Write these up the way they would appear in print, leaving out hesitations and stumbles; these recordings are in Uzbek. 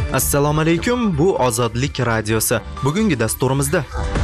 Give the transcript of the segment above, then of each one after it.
Assalomu alaykum, bu Ozodlik radiosi. Bugungi dasturimizda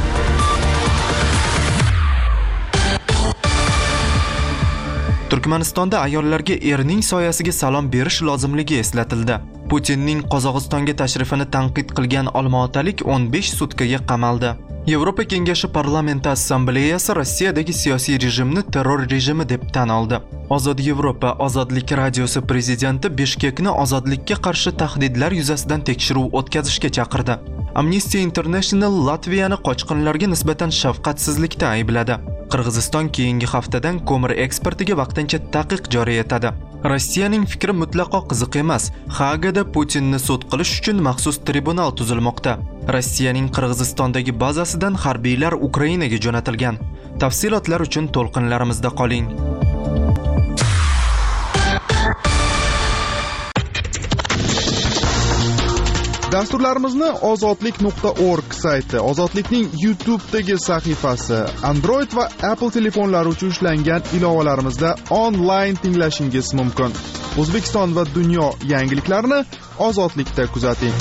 Turkmanistonda ayollarga erning soyasiga salom berish lozimligi eslatildi. Putinning Qozog'istonga tashrifini tanqid qilgan olmaotalik 15 sutkaga qamaldi. Yevropa Kengashi Parlamenti Assambleyasi Rossiyadagi siyosiy rejimni terror rejimi deb tan oldi. Ozod Yevropa Ozodlik radiosi prezidenti Bishkekni ozodlikka qarshi tahdidlar yuzasidan tekshiruv o'tkazishga chaqirdi. Amnesty International Latviyani qochqinlarga nisbatan shafqatsizlikda aybladi. Qirg'iziston keyingi haftadan ko'mir eksportiga vaqtincha taqiq joriy etadi. Rossiyaning fikri mutlaqo qiziq emas. Hagada Putinni sud qilish uchun maxsus tribunal tuzilmoqda. Rossiyaning Qirg'izistondagi bazasidan harbiylar Ukrainaga jo'natilgan. Tafsilotlar uchun to'lqinlarimizda qoling. Dasturlarimizni ozodlik.org sayti, Ozodlikning YouTube'dagi sahifasi, Android va Apple telefonlari uchun ishlangan ilovalarimizda onlayn tinglashingiz mumkin. O'zbekiston va dunyo yangiliklarini Ozodlikda kuzating.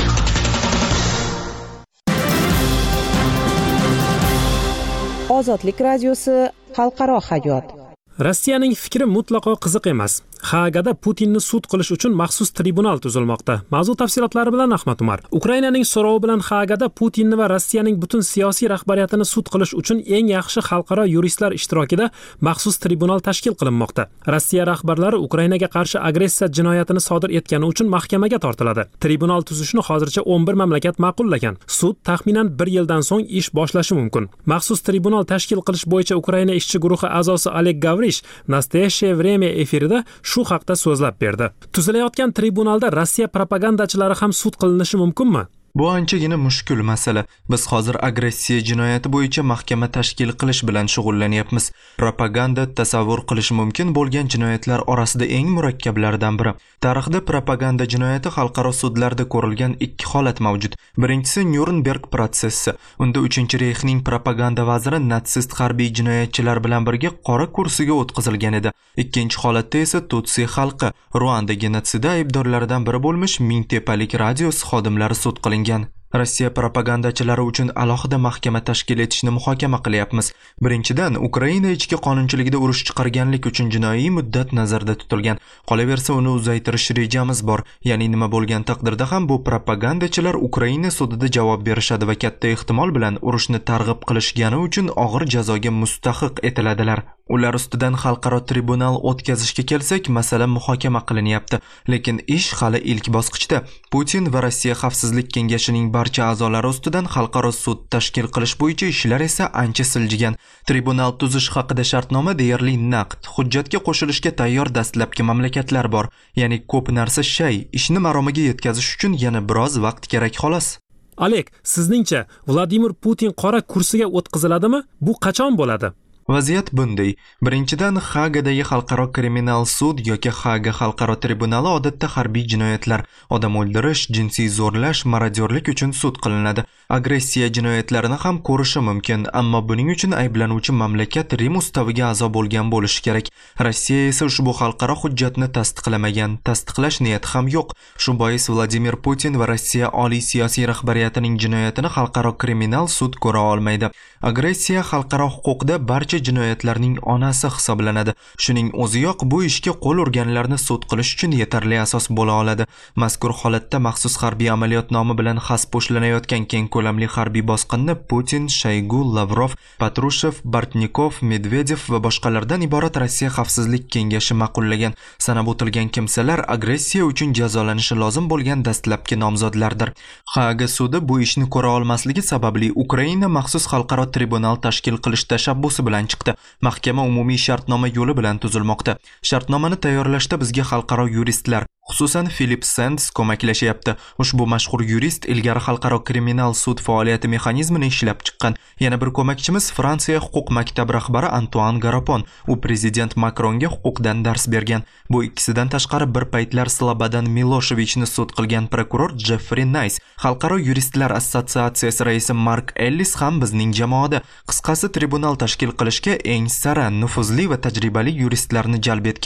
Ozodlik radiosi xalqaro hayot. Rossiyaning fikri mutlaqo qiziq emas. Hagada Putinni sud qilish uchun maxsus tribunal tuzilmoqda. Mavzu tafsilotlari bilan Ahmad Umar. Ukrainaning so'rovi bilan Hagada Putinni va Rossiyaning butun siyosiy rahbariyatini sud qilish uchun eng yaxshi xalqaro yuristlar ishtirokida maxsus tribunal tashkil qilinmoqda. Rossiya rahbarlari Ukrainaga qarshi agressiya jinoyatini sodir etgani uchun mahkamaga tortiladi. Tribunal tuzishni hozircha 11 mamlakat ma'qullagan. Sud taxminan 1 yildan so'ng ish boshlashi mumkin. Maxsus tribunal tashkil qilish bo'yicha Ukraina ishchi guruhi a'zosi Oleg Gavrish Nastoyaщее время efirida shu haqda so'zlab berdi. Tuzilayotgan tribunalda Rossiya propagandachilari ham sud qilinishi mumkinmi? Bu anchagina mushkul masala. Biz hozir agressiya jinoyati bo'yicha mahkama tashkil qilish bilan shug'ullanyapmiz. Propaganda tasavvur qilish mumkin bo'lgan jinoyatlar orasida eng murakkablaridan biri. Tarixda propaganda jinoyati xalqaro sudlarda ko'rilgan ikki holat mavjud. Birinchisi Nürnberg protsessi. Unda 3-Reyxning propaganda vaziri natsist harbiy jinoyatchilar bilan birga qora kursiga o'tkazilgan edi. Ikkinchi holatda esa Tutsi xalqi Ruanda genotsidi aybdorlaridan biri bo'lmish Mingtepalik radiosi xodimlari sud qilingan. Rossiya propagandachilari uchun alohida mahkama tashkil etishni muhokama qilyapmiz. Birinchidan, Ukraina ichki qonunchiligida urush chiqarganlik uchun jinoiy muddat nazarda tutilgan. Qolaversa, uni uzaytirish rejamiz bor. Ya'ni nima bo'lgan taqdirda ham bu propagandachilar Ukraina sudida javob berishadi va katta ehtimol bilan urushni targ'ib qilishgani uchun og'ir jazoga mustahiq etiladilar. Ular ustidan xalqaro tribunal o'tkazishga kelsak, masala muhokama qilinyapti. Lekin ish hali ilk bosqichda. Putin va Rossiya Xavfsizlik kengashining barcha a'zolari ustidan xalqaro sud tashkil qilish bo'yicha ishlar esa ancha siljigan. Tribunal tuzish haqida shartnoma deyarli naqd. Hujjatga qo'shilishga tayyor dastlabki mamlakatlar bor. Ya'ni ko'p narsa shay, ishni maromiga yetkazish uchun yana biroz vaqt kerak xolos. Oleg, sizningcha Vladimir Putin qora kursiga o'tkaziladimi? Bu qachon bo'ladi? Vaziyat bunday. Birinchidan, Hagadagi xalqaro kriminal sud yoki Haga xalqaro tribunali odatda harbiy jinoyatlar, odam o'ldirish, jinsiy zo'rlash, marodyorlik uchun sud qilinadi. Agressiya jinoyatlarini ham ko'rishi mumkin, ammo buning uchun ayblanuvchi mamlakat Rim ustaviga a'zo bo'lgan bo'lishi kerak. Rossiya esa ushbu xalqaro hujjatni tasdiqlamagan, tasdiqlash niyati ham yo'q. Shu bois Vladimir Putin va Rossiya oliy siyosiy rahbariyatining jinoyatini xalqaro kriminal sud ko'ra olmaydi. Agressiya xalqaro huquqda barcha jinoyatlarning onasi hisoblanadi. Shuning o'ziyoq bu ishga qo'l urganlarni sud qilish uchun yetarli asos bo'la oladi. Mazkur holatda maxsus harbiy amaliyot nomi bilan xas po'shlanayotgan keng ko'lamli harbiy bosqinni Putin, Shoygu, Lavrov, Patrushev, Bortnikov, Medvedev va boshqalardan iborat Rossiya Xavfsizlik kengashi ma'qullagan. Sanab o'tilgan kimsalar agressiya uchun jazolanishi lozim bo'lgan dastlabki nomzodlardir. Haga sudi bu ishni ko'ra olmasligi sababli Ukraina maxsus xalqaro tribunal tashkil qilish tashabbusi bilan chiqdi. Mahkama umumiy shartnoma yo'li bilan tuzilmoqda. Shartnomani tayyorlashda bizga xalqaro yuristlar, xususan Philip Sands ko'maklashyapti. Ushbu mashhur yurist ilgari xalqaro kriminal sud faoliyati mexanizmini ishlab chiqqan. Yana bir ko'makchimiz Fransiya huquq maktabi rahbari Antoine Garapon. U prezident Macronga huquqdan dars bergan. Bu ikkisidan tashqari bir paytlar Slobodan Miloshevicni sud qilgan prokuror Jeffrey Nice, xalqaro yuristlar assotsiatsiyasi raisi Mark Ellis ham bizning jamoada. Qisqasi, tribunal tashkil qilishga eng sara, nufuzli va tajribali yuristlarni jalb etganmiz.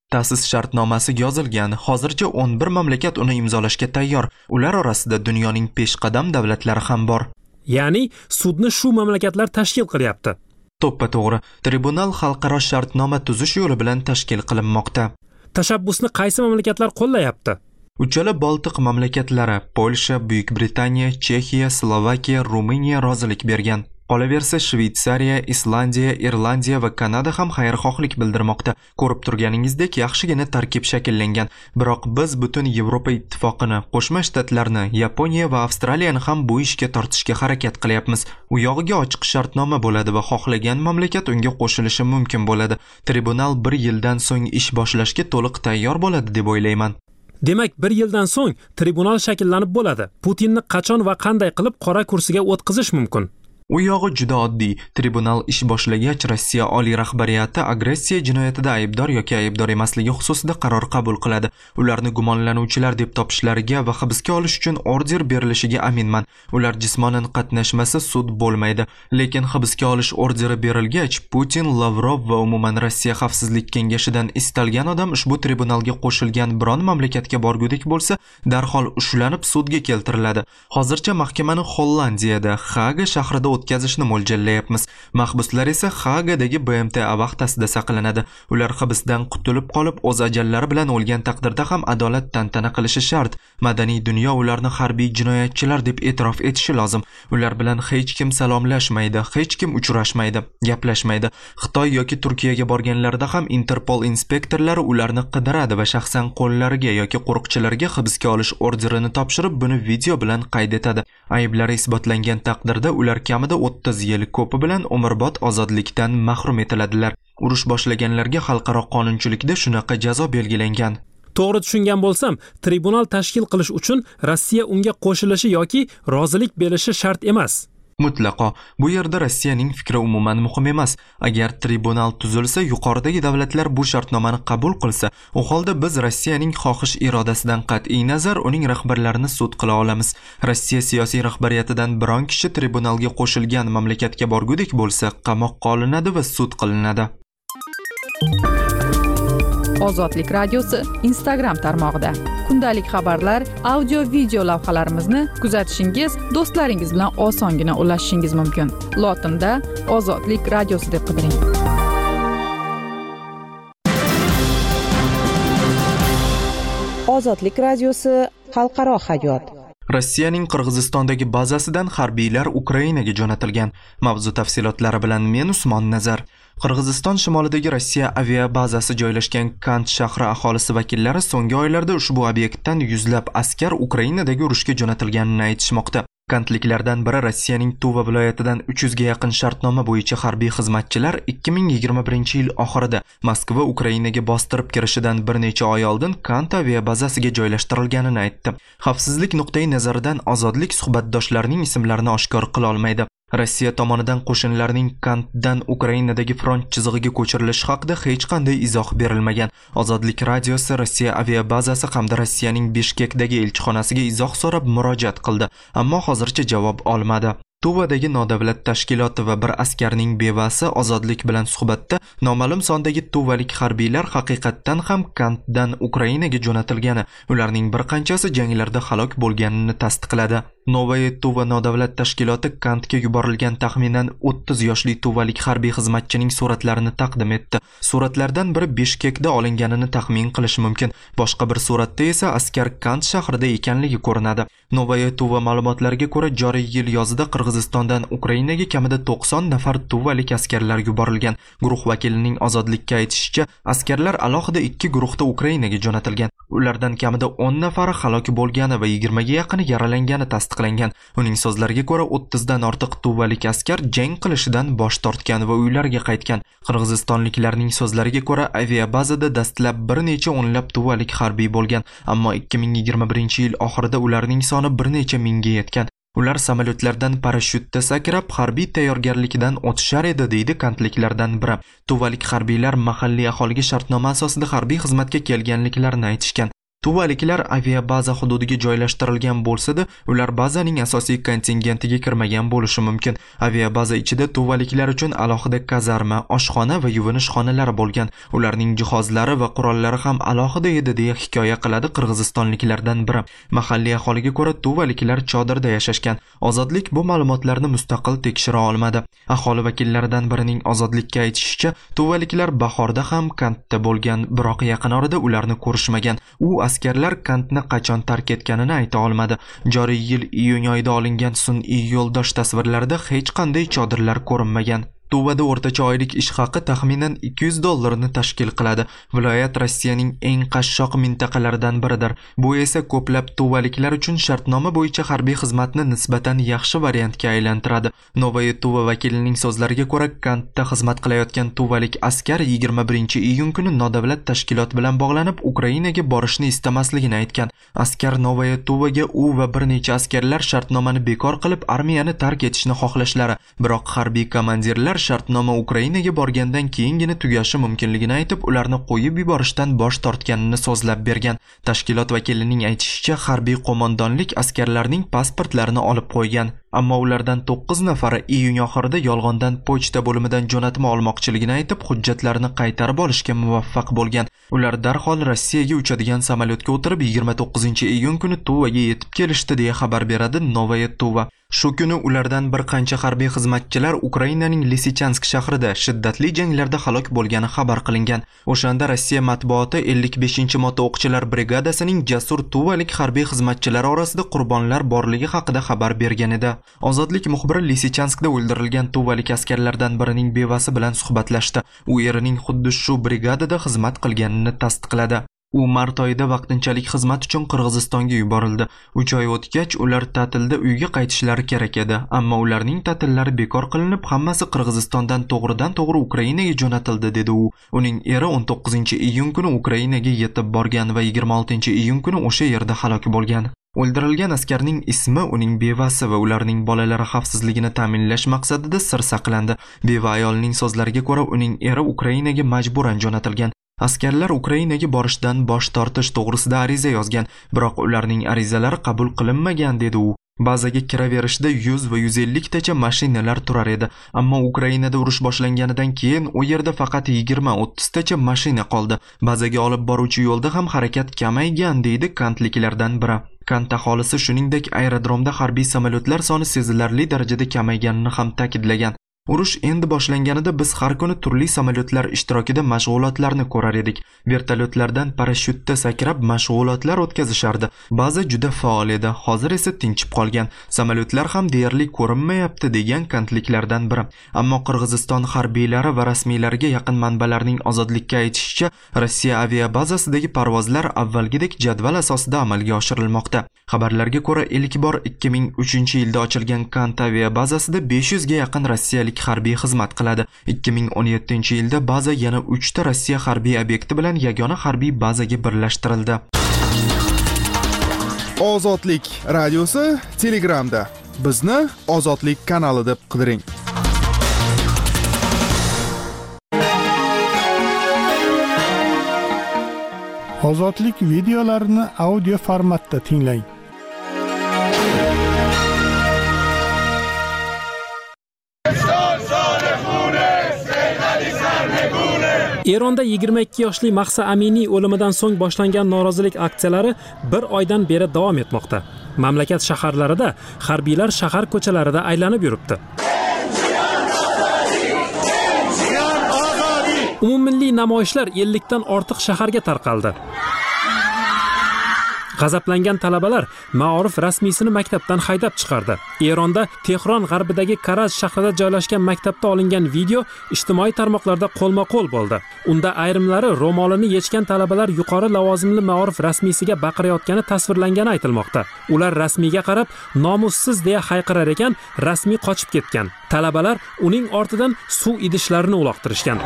Ta'sis shartnomasi yozilgan. Hozircha 11 mamlakat uni imzolashga tayyor. Ular orasida dunyoning peshqadam davlatlari ham bor. Ya'ni sudni shu mamlakatlar tashkil qilyapti. To'ppa-to'g'ri. Tribunal xalqaro shartnoma tuzish yo'li bilan tashkil qilinmoqda. Tashabbusni qaysi mamlakatlar qo'llayapti? Uchala Baltiq mamlakatlari Polsha, Buyuk Britaniya, Chexiya, Slovakiya, Ruminiya rozilik bergan. Qolaversa Shveysariya, Islandiya, Irlandiya va Kanada ham xayrixohlik bildirmoqda. Ko'rib turganingizdek yaxshigina tarkib shakllangan. Biroq biz butun Yevropa ittifoqini, Qo'shma Shtatlarni, Yaponiya va Avstraliyani ham bu ishga tortishga harakat qilyapmiz. U yog'iga ochiq shartnoma bo'ladi va xohlagan mamlakat unga qo'shilishi mumkin bo'ladi. Tribunal 1 yildan so'ng ish boshlashga to'liq tayyor bo'ladi deb o'ylayman. Demak, 1 yildan so'ng tribunal shakllanib bo'ladi. Putinni qachon va qanday qilib qora kursiga o'tkazish mumkin? U yog'i juda oddiy. Tribunal ish boshlagach Rossiya oliy rahbariyati agressiya jinoyatida aybdor yoki aybdor emasligi xususida qaror qabul qiladi. Ularni gumonlanuvchilar deb topishlariga va hibsga olish uchun order berilishiga aminman. Ular jismonan qatnashmasa sud bo'lmaydi. Lekin hibsga olish orderi berilgach, Putin, Lavrov va umuman Rossiya xavfsizlik kengashidan istalgan odam ushbu tribunalga qo'shilgan biron mamlakatga borgudek bo'lsa, darhol ushlanib sudga keltiriladi. Hozircha mahkamani Hollandiyada, Haga shahrida o'tkazishni mo'ljallayapmiz. Mahbuslar esa Hagadagi BMTA vaqtasida saqlanadi. Ular hibsdan qutulib qolib, o'z ajallari bilan o'lgan taqdirda ham adolat tantana qilishi shart. Madaniy dunyo ularni harbiy jinoyatchilar deb e'tirof etishi lozim. Ular bilan hech kim salomlashmaydi, hech kim uchrashmaydi, gaplashmaydi. Xitoy yoki Turkiyaga borganlarida ham Interpol inspektorlari ularni qidiradi va shaxsan qo'llariga yoki qo'riqchilarga hibsga olish orderini topshirib, buni video bilan qayd etadi. Ayblari isbotlangan taqdirda ular kamida 30 yil, ko'pi bilan umrbod ozodlikdan mahrum etiladilar. Urush boshlaganlarga xalqaro qonunchilikda shunaqa jazo belgilangan. To'g'ri tushungan bo'lsam, tribunal tashkil qilish uchun Rossiya unga qo'shilishi yoki rozilik berishi shart emas. Mutlaqo. Bu yerda Rossiyaning fikri umuman muhim emas. Agar tribunal tuzilsa, yuqoridagi davlatlar bu shartnomani qabul qilsa, u holda biz Rossiyaning xohish irodasidan qat'iy nazar uning rahbarlarini sud qila olamiz. Rossiya siyosiy rahbariyatidan biron kishi tribunalga qo'shilgan mamlakatga borgudek bo'lsa, qamoqqa olinadi va sud qilinadi. Ozodlik radiosi Instagram tarmog'ida kundalik xabarlar, audio video lavhalarimizni kuzatishingiz, do'stlaringiz bilan osongina ulashishingiz mumkin. Lotinda Ozodlik radiosi deb qidiring. Ozodlik radiosi xalqaro hayot. Rossiyaning Qirg'izistondagi bazasidan harbiylar Ukrainaga jo'natilgan. Mavzu tafsilotlari bilan men Usmon Nazar. Qirg'iziston shimolidagi Rossiya aviabazasi joylashgan Kant shahri aholisi vakillari so'nggi oylarda ushbu obyektdan yuzlab askar Ukrainadagi urushga jo'natilganini aytishmoqda. Kantliklardan biri Rossiyaning Tuva viloyatidan 300 ga yaqin shartnoma bo'yicha harbiy xizmatchilar 2021-yil oxirida Moskva Ukrainaga bostirib kirishidan bir necha oy oldin Kant aviabazasiga joylashtirilganini aytdi. Xavfsizlik nuqtai nazaridan ozodlik suhbatdoshlarining ismlarini oshkor qila olmaydi. Rossiya tomonidan qo'shinlarning Kantdan Ukrainadagi front chizig'iga ko'chirilishi haqida hech qanday izoh berilmagan. Ozodlik radiosi Rossiya aviabazasi hamda Rossiyaning Bishkekdagi elchixonasiga izoh so'rab murojaat qildi, ammo hozircha javob olmadi. Tuvadagi nodavlat tashkiloti va bir askarning bevasi ozodlik bilan suhbatda noma'lum sondagi tuvalik harbiylar haqiqatdan ham Kantdan Ukrainaga jo'natilgani, ularning bir qanchasi janglarda halok bo'lganini tasdiqladi. Novaya Tuva nodavlat tashkiloti Kantga yuborilgan taxminan 30 yoshli tuvalik harbiy xizmatchining suratlarini taqdim etdi. Suratlardan biri Bishkekda olinganini taxmin qilish mumkin. Boshqa bir suratda esa askar Kant shahrida ekanligi ko'rinadi. Novaya Tuva ma'lumotlariga ko'ra, joriy yil yozida Qirg'izistondan Ukrainaga kamida 90 nafar tuvalik askarlar yuborilgan. Guruh vakilining ozodlikka aytishicha, askarlar alohida 2 guruhda Ukrainaga jo'natilgan. Ulardan kamida 10 nafari halok bo'lgani va 20 ga yaqini yaralangani tasdiqlangan. Uning so'zlariga ko'ra, 30 dan ortiq tuvalik askar jang qilishidan bosh tortgan va uylariga qaytgan. Qirg'izistonliklarning so'zlariga ko'ra, aviabazada dastlab bir necha o'nlab tuvalik harbiy bo'lgan, ammo 2021-yil oxirida ularning soni bir necha mingga yetgan. Ular samolyotlardan parashyutda sakrab harbiy tayyorgarlikdan o'tishar edi, deydi kantliklardan biri. Tuvalik harbiylar mahalliy aholiga shartnoma asosida harbiy xizmatga kelganliklarini aytishgan. Tuvaliklar aviabaza hududiga joylashtirilgan bo'lsa-da, ular bazaning asosiy kontingentiga kirmagan bo'lishi mumkin. Aviabaza ichida tuvaliklar uchun alohida kazarma, oshxona va yuvinish xonalari bo'lgan. Ularning jihozlari va qurollari ham alohida edi deya hikoya qiladi qirg'izistonliklardan biri. Mahalliy aholiga ko'ra, tuvaliklar chodirda yashashgan. Ozodlik bu ma'lumotlarni mustaqil tekshira olmadi. Aholi vakillaridan birining Ozodlikka aytishicha, tuvaliklar bahorda ham Kantda bo'lgan, biroq yaqin orada ularni ko'rishmagan. U askarlar Kantni qachon tark etganini ayta olmadi. Joriy yil iyun oyida olingan sun'iy yo'ldosh tasvirlarida hech qanday chodirlar ko'rinmagan. Tuvada o'rtacha oylik ish haqi taxminan $200 tashkil qiladi. Viloyat Rossiyaning eng qashshoq mintaqalaridan biridir. Bu esa ko'plab tuvaliklar uchun shartnoma bo'yicha harbiy xizmatni nisbatan yaxshi variantga aylantiradi. Novaya Tuva vakilining so'zlariga ko'ra, Kantda xizmat qilayotgan tuvalik askar 21-iyun kuni nodavlat tashkilot bilan bog'lanib, Ukrainaga borishni istamasligini aytgan. Askar Novaya Tuvaga u va bir necha askarlar shartnomani bekor qilib, armiyani tark etishni xohlashlari, biroq harbiy komandirlar shartnoma Ukrainaga borgandan keyingina tugashi mumkinligini aytib, ularni qo'yib yuborishdan bosh tortganini so'zlab bergan. Tashkilot vakilining aytishicha, harbiy qo'mondonlik askarlarning pasportlarini olib qo'ygan. Ammo ulardan 9 nafari iyun oxirida yolg'ondan pochta bo'limidan jo'natma olmoqchiligini aytib, hujjatlarini qaytarib olishga muvaffaq bo'lgan. Ular darhol Rossiyaga uchadigan samolyotga o'tirib 29-iyun kuni Tuvaga yetib kelishdi deya xabar beradi Novaya Tuva. Shu kuni ulardan bir qancha harbiy xizmatchilar Ukrainaning Lisichansk shahrida shiddatli janglarda halok bo'lgani xabar qilingan. O'shanda Rossiya matbuoti 55-mota o'qchilar brigadasining jasur tuvalik harbiy xizmatchilari orasida qurbonlar borligi haqida xabar bergan edi. Ozodlik muxbiri Lisichanskda o'ldirilgan tuvalik askarlardan birining bevasi bilan suhbatlashdi. U erining xuddi shu brigadada xizmat qilganini tasdiqladi. U mart oyida vaqtinchalik xizmat uchun Qirg'izistonga yuborildi. 3 oy o'tgach ular ta'tilda uyga qaytishlari kerak edi, ammo ularning ta'tillari bekor qilinib, hammasi Qirg'izistondan to'g'ridan-to'g'ri Ukrainaga jo'natildi, dedi u. Uning eri 19-iyun kuni Ukrainaga yetib borgan va 26-iyun kuni o'sha yerda halok bo'lgan. O'ldirilgan askarning ismi, uning bevasi va ularning bolalari xavfsizligini ta'minlash maqsadida sir saqlandi. Beva ayolning so'zlariga ko'ra, uning eri Ukrainaga majburan jo'natilgan. Askarlar Ukrainaga borishdan bosh tortish to'g'risida ariza yozgan, biroq ularning arizalari qabul qilinmagan, dedi u. Bazaga kiraverishda 100 va 150 tacha mashinalar turar edi, ammo Ukrainada urush boshlanganidan keyin u yerda faqat 20-30 tacha mashina qoldi. Bazaga olib boruvchi yo'lda ham harakat kamaygan, deydi kantliklardan biri. Kant aholisi shuningdek aerodromda harbiy samolyotlar soni sezilarli darajada kamayganini ham ta'kidlagan. Urush endi boshlanganida biz har kuni turli samolyotlar ishtirokida mashg'ulotlarni ko'rar edik. Vertolyotlardan parashyutda sakrab mashg'ulotlar o'tkazishardi. Ba'zi juda faol edi, hozir esa tinchib qolgan. Samolyotlar ham deyarli ko'rinmayapti, degan kantliklardan biri. Ammo Qirg'iziston harbiylari va rasmiylariga yaqin manbalarning Ozodlikka aytishicha, Rossiya aviabazasidagi parvozlar avvalgidek jadval asosida amalga oshirilmoqda. Xabarlarga ko'ra, ilk bor 2003-yilda ochilgan Kant aviabazasida 500 ga yaqin rossiyalik harbiy xizmat qiladi. 2017-yilda baza yana 3 ta Rossiya harbiy obyekti bilan yagona harbiy bazaga birlashtirildi. Ozodlik radiosi Telegramda. Bizni Ozodlik kanali deb qidiring. Ozodlik videolarini audio formatda tinglang. Eronda 22 yoshli Mahsa Aminiy o'limidan so'ng boshlangan norozilik aksiyalari bir oydan beri davom etmoqda. Mamlakat shaharlarida harbiylar shahar ko'chalarida aylanib yuribdi. Umummilliy namoyishlar 50 dan ortiq shaharga tarqaldi. G'azablangan talabalar Ma'orif rasmiysini maktabdan haydab chiqardi. Eronda Tehron g'arbidagi Karaz shahrida joylashgan maktabda olingan video ijtimoiy tarmoqlarda qo'lma-qo'l bo'ldi. Unda ayrimlari ro'molini yechgan talabalar yuqori lavozimli Ma'orif rasmiysiga baqirayotgani tasvirlangani aytilmoqda. Ular rasmiyga qarab nomussiz deya hayqirar ekan, rasmiy qochib ketgan. Talabalar uning ortidan suv idishlarini uloqtirishgan.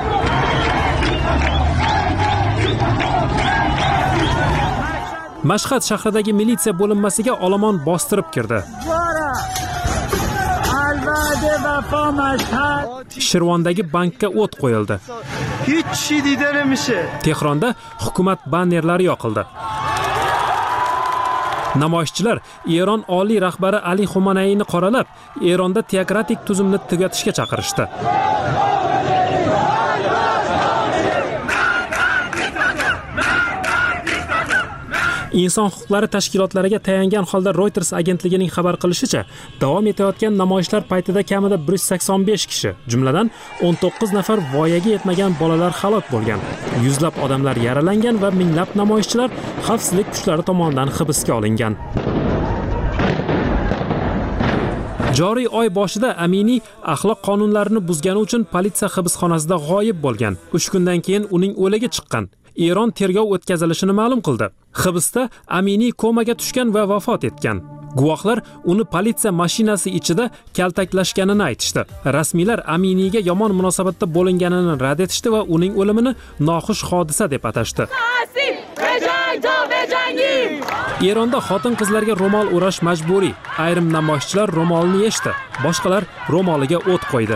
Mashhad shahridagi militsiya bo'linmasiga olomon bostirib kirdi. Shirvondagi bankka o't qo'yildi. Tehronda hukumat bannerlari yoqildi. Namoyishchilar Eron oliy rahbari Ali Xomanayni qoralab, Eronda teokratik tuzumni tugatishga chaqirishdi. Inson huquqlari tashkilotlariga tayangan holda Reuters agentligining xabar qilishicha, davom etayotgan namoyishlar paytida kamida 185 kishi, jumladan 19 nafar voyaga yetmagan bolalar halok bo'lgan. Yuzlab odamlar yaralangan va minglab namoyishchilar xavfsizlik kuchlari tomonidan hibsga olingan. Joriy oy boshida Amini axloq qonunlarini buzgani uchun politsiya hibsxonasida g'oyib bo'lgan. 3 kundan keyin uning o'ligi chiqqan. Eron tergov o'tkazilishini ma'lum qildi. Hibsda Amini komaga tushgan va vafot etgan. Guvohlar uni politsiya mashinasi ichida kaltaklashganini aytishdi. Rasmiylar Aminiga yomon munosabatda bo'linganini rad etishdi va uning o'limini noxush hodisa deb atashdi. Eronda xotin-qizlarga ro'mol o'rash majburiy. Ayrim namoyishchilar ro'molni yechdi, boshqalar ro'moliga o't qo'ydi.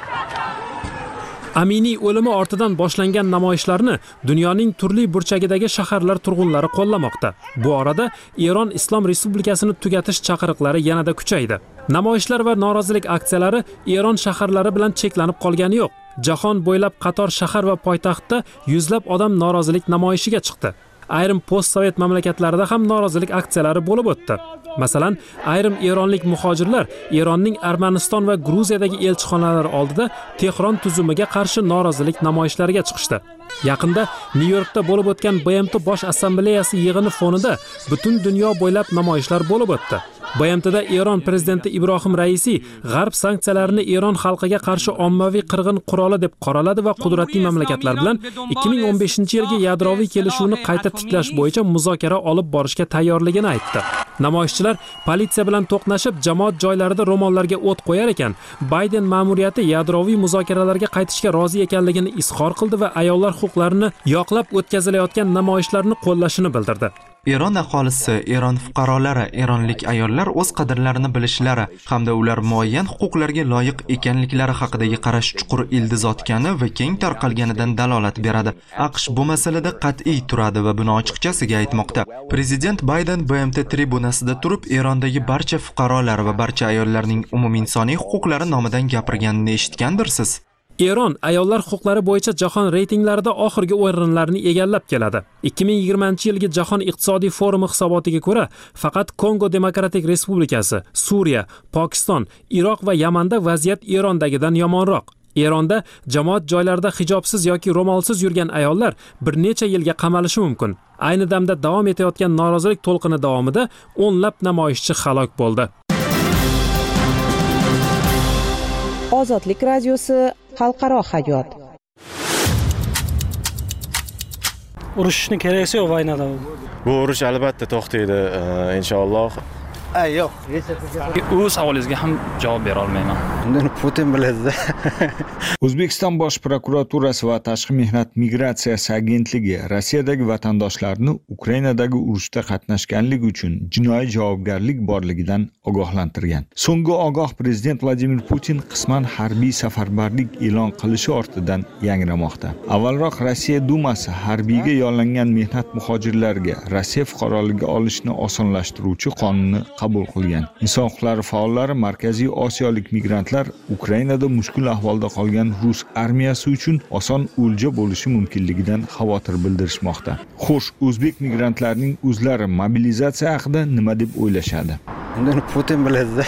Amini o'limi ortidan boshlangan namoyishlarni dunyoning turli burchagidagi shaharlar turg'unlari qo'llamoqda. Bu orada Eron Islom Respublikasini tugatish chaqiriqlari yanada kuchaydi. Namoyishlar va norozilik aksiyalari Eron shaharlari bilan cheklanib qolgani yo'q. Jahon bo'ylab qator shahar va poytaxtda yuzlab odam norozilik namoyishiga chiqdi. Ayrim postsovet mamlakatlarida ham norozilik aksiyalari bo'lib o'tdi. Masalan, ayrim eronlik muhojirlar Eronning Armaniston va Gruziyadagi elchixonalari oldida Tehron tuzumiga qarshi norozilik namoyishlariga chiqishdi. Yaqinda Nyu-Yorkda bo'lib o'tgan BMT bosh assambleyasi yig'ini fonida butun dunyo bo'ylab namoyishlar bo'lib o'tdi. BMTda Eron prezidenti Ibrohim Raisi G'arb sanksiyalarini Eron xalqiga qarshi ommaviy qirg'in quroli deb qoraladi va qudratli mamlakatlar bilan 2015-yilgi yadroviy kelishuvni qayta tiklash bo'yicha muzokara olib borishga tayyorligini aytdi. Namoyishchilar politsiya bilan to'qnashib, jamoat joylarida ro'mollarga o't qo'yar ekan, Bayden ma'muriyati yadroviy muzokaralarga qaytishga rozi ekanligini izhor qildi va ayollar huquqlarini yoqlab o'tkazilayotgan namoyishlarni qo'llashini bildirdi. Eron aholisi, Eron fuqarolari, eronlik ayollar o'z qadrlarini bilishlari hamda ular muayyan huquqlarga loyiq ekanliklari haqidagi qarash chuqur ildiz otgani va keng tarqalganidan dalolat beradi. AQSh bu masalada qat'iy turadi va buni ochiqchasiga aytmoqda. Prezident Bayden BMT tribunasida turib, Erondagi barcha fuqarolar va barcha ayollarning umuminsoniy huquqlari nomidan gapirganini eshitgandirsiz. Eron ayollar huquqlari bo'yicha jahon reytinglarida oxirgi o'rinlarni egallab keladi. 2020-yilgi Jahon iqtisodiy forumi hisobotiga ko'ra, faqat Kongo Demokratik Respublikasi, Suriya, Pokiston, Iroq va Yamanda vaziyat Erondagidan yomonroq. Eronda jamoat joylarida hijobsiz yoki ro'molsiz yurgan ayollar bir necha yilga qamalishi mumkin. Ayni damda davom etayotgan norozilik to'lqini davomida o'nlab namoyishchi halok bo'ldi. Ozodlik radiosi xalqaro hayot. Urushni keraksa yo'q vaynada. Bu urush albatta to'xtaydi, inshaalloh. Yo'q. U savolingizga ham javob bera olmayman. Uni Putin biladi. O'zbekiston Bosh prokuraturasi va Tashqi mehnat migratsiyasi agentligi Rossiyadagi vatandoshlarni Ukrainadagi urushda qatnashganligi uchun jinoiy javobgarlik borligidan ogohlantirgan. So'nggi ogoh prezident Vladimir Putin qisman harbiy safarbarlik e'lon qilishi ortidan yangramoqda. Avvalroq Rossiya Dumasi harbiyga yollangan mehnat muhojirlariga Rossiya fuqaroligi olishni osonlashtiruvchi qonunni qabul qilgan. Inson huquqlari faollari Markaziy Osiyolik migrantlar Ukrainada mushkul ahvolda qolgan Rus armiyasi uchun oson o'lja bo'lishi mumkinligidan xavotir bildirishmoqda. Xo'sh, o'zbek migrantlarning o'zlari mobilizatsiya haqida nima deb o'ylashadi? Uni Putin biladi.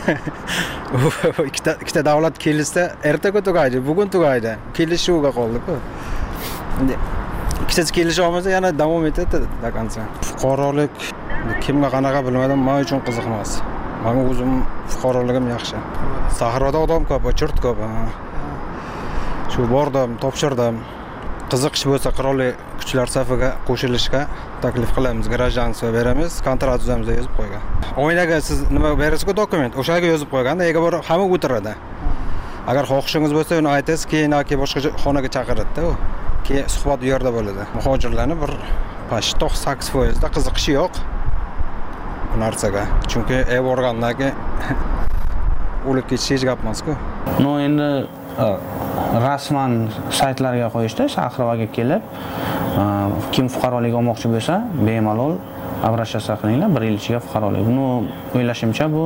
Ikkita davlat kelishsa, ertaga tugaydi, bugun tugaydi. Kelishuvga qoldi-ku. Ikkitasi kelisha olmasa yana davom etadi do konca. Fuqarolik kimga qanaqa bilmadim, men uchun qiziq emas. Men o'zim fuqaroligim yaxshi. Sahroda odam ko'p, o'chirt ko'p. Shu bordim, topshirdim. Qiziqish bo'lsa qurolli kuchlar safiga qo'shilishga taklif qilamiz, grajdanstvo beramiz, kontrakt tuzamiz deb yozib qo'ygan. O'ynaga siz nima berasiz-ku dokument, o'shaga yozib qo'yganda, ega bor hamma o'tiradi. Agar xohishingiz bo'lsa, uni aytasiz, keyin boshqa xonaga chaqiradi-da u. Keyin suhbat u yerda bo'ladi. Muhojirlarning bir 98% qiziqishi yo'q bu narsaga. Chunki borgandan keyin o'lib ketish hech gap emas-ku. No, endi rasman saytlarga qo'yishdi, Shahrovaga kelib, kim fuqarolik olmoqchi bo'lsa, bemalol обращаться qilinglar, 1 yil ichiga fuqarolik. Buni o'ylashimcha bu